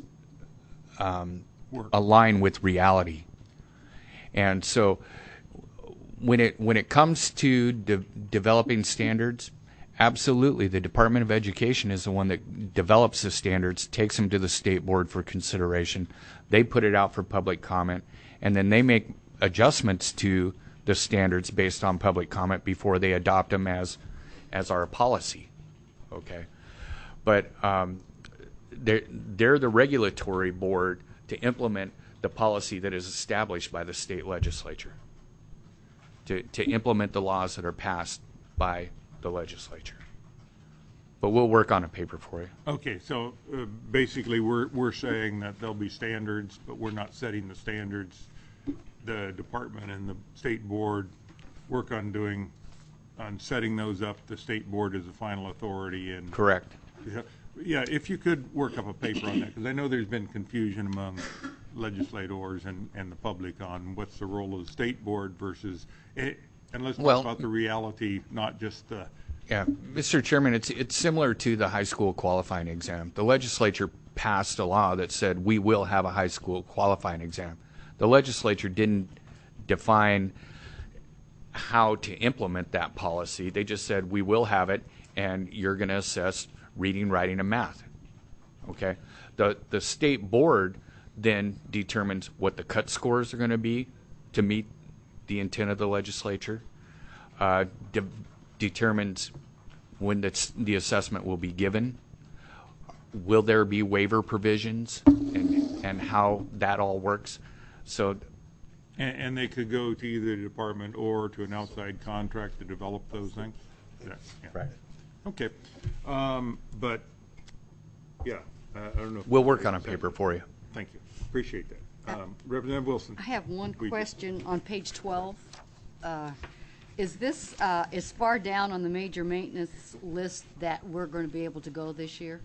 align with reality. And so when it comes to developing standards, absolutely, the Department of Education is the one that develops the standards, takes them to the state board for consideration. They put it out for public comment, and then they make adjustments to the standards based on public comment before they adopt them as our policy. Okay, but they're the regulatory board to implement the policy that is established by the state legislature, to implement the laws that are passed by the legislature. But we'll work on a paper for you. Okay, so basically we're saying that there'll be standards, but we're not setting the standards. The department and the state board work on setting those up. The state board is the final authority. And correct. Yeah, if you could work up a paper on that, because I know there's been confusion among legislators and the public on what's the role of the state board versus, and let's talk about the reality, not just the. Yeah, Mr. Chairman, it's similar to the high school qualifying exam. The legislature passed a law that said we will have a high school qualifying exam. The legislature didn't define how to implement that policy. They just said we will have it, and you're going to assess reading, writing, and math. Okay? The state board then determines what the cut scores are going to be to meet the intent of the legislature. Determines when the assessment will be given. Will there be waiver provisions and how that all works? So, and they could go to either the department or to an outside contract to develop those things? Yeah. Right. Okay. But, yeah, I don't know. We'll work on a paper for you. Thank you. Appreciate that. Representative Wilson. I have one question on page 12. Is this as far down on the major maintenance list that we're going to be able to go this year?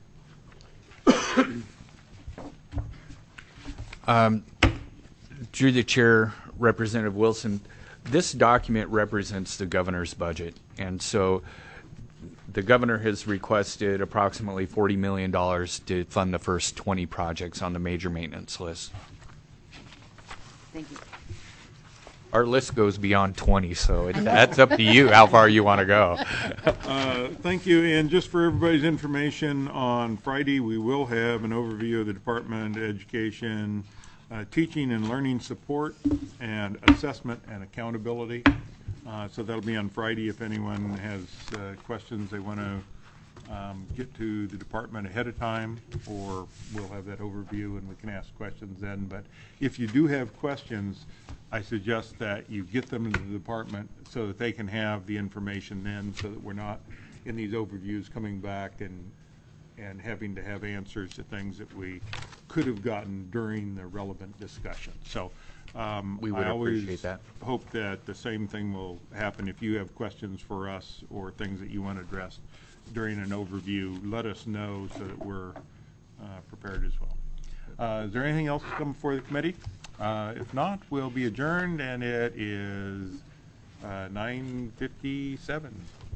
Through the chair, Representative Wilson, this document represents the governor's budget, and so the governor has requested approximately $40 million to fund the first 20 projects on the major maintenance list. Thank you. Our list goes beyond 20, so that's up to you how far you want to go. Thank you. And just for everybody's information, on Friday we will have an overview of the Department of Education teaching and learning support and assessment and accountability. So that'll be on Friday. If anyone has questions they want to get to the department ahead of time, or we'll have that overview and we can ask questions then. But if you do have questions, I suggest that you get them into the department so that they can have the information then, so that we're not in these overviews coming back and having to have answers to things that we could have gotten during the relevant discussion. So we would appreciate that. Hope that the same thing will happen. If you have questions for us or things that you want addressed during an overview, let us know so that we're prepared as well. Is there anything else to come before the committee? If not, we'll be adjourned, and it is 9:57.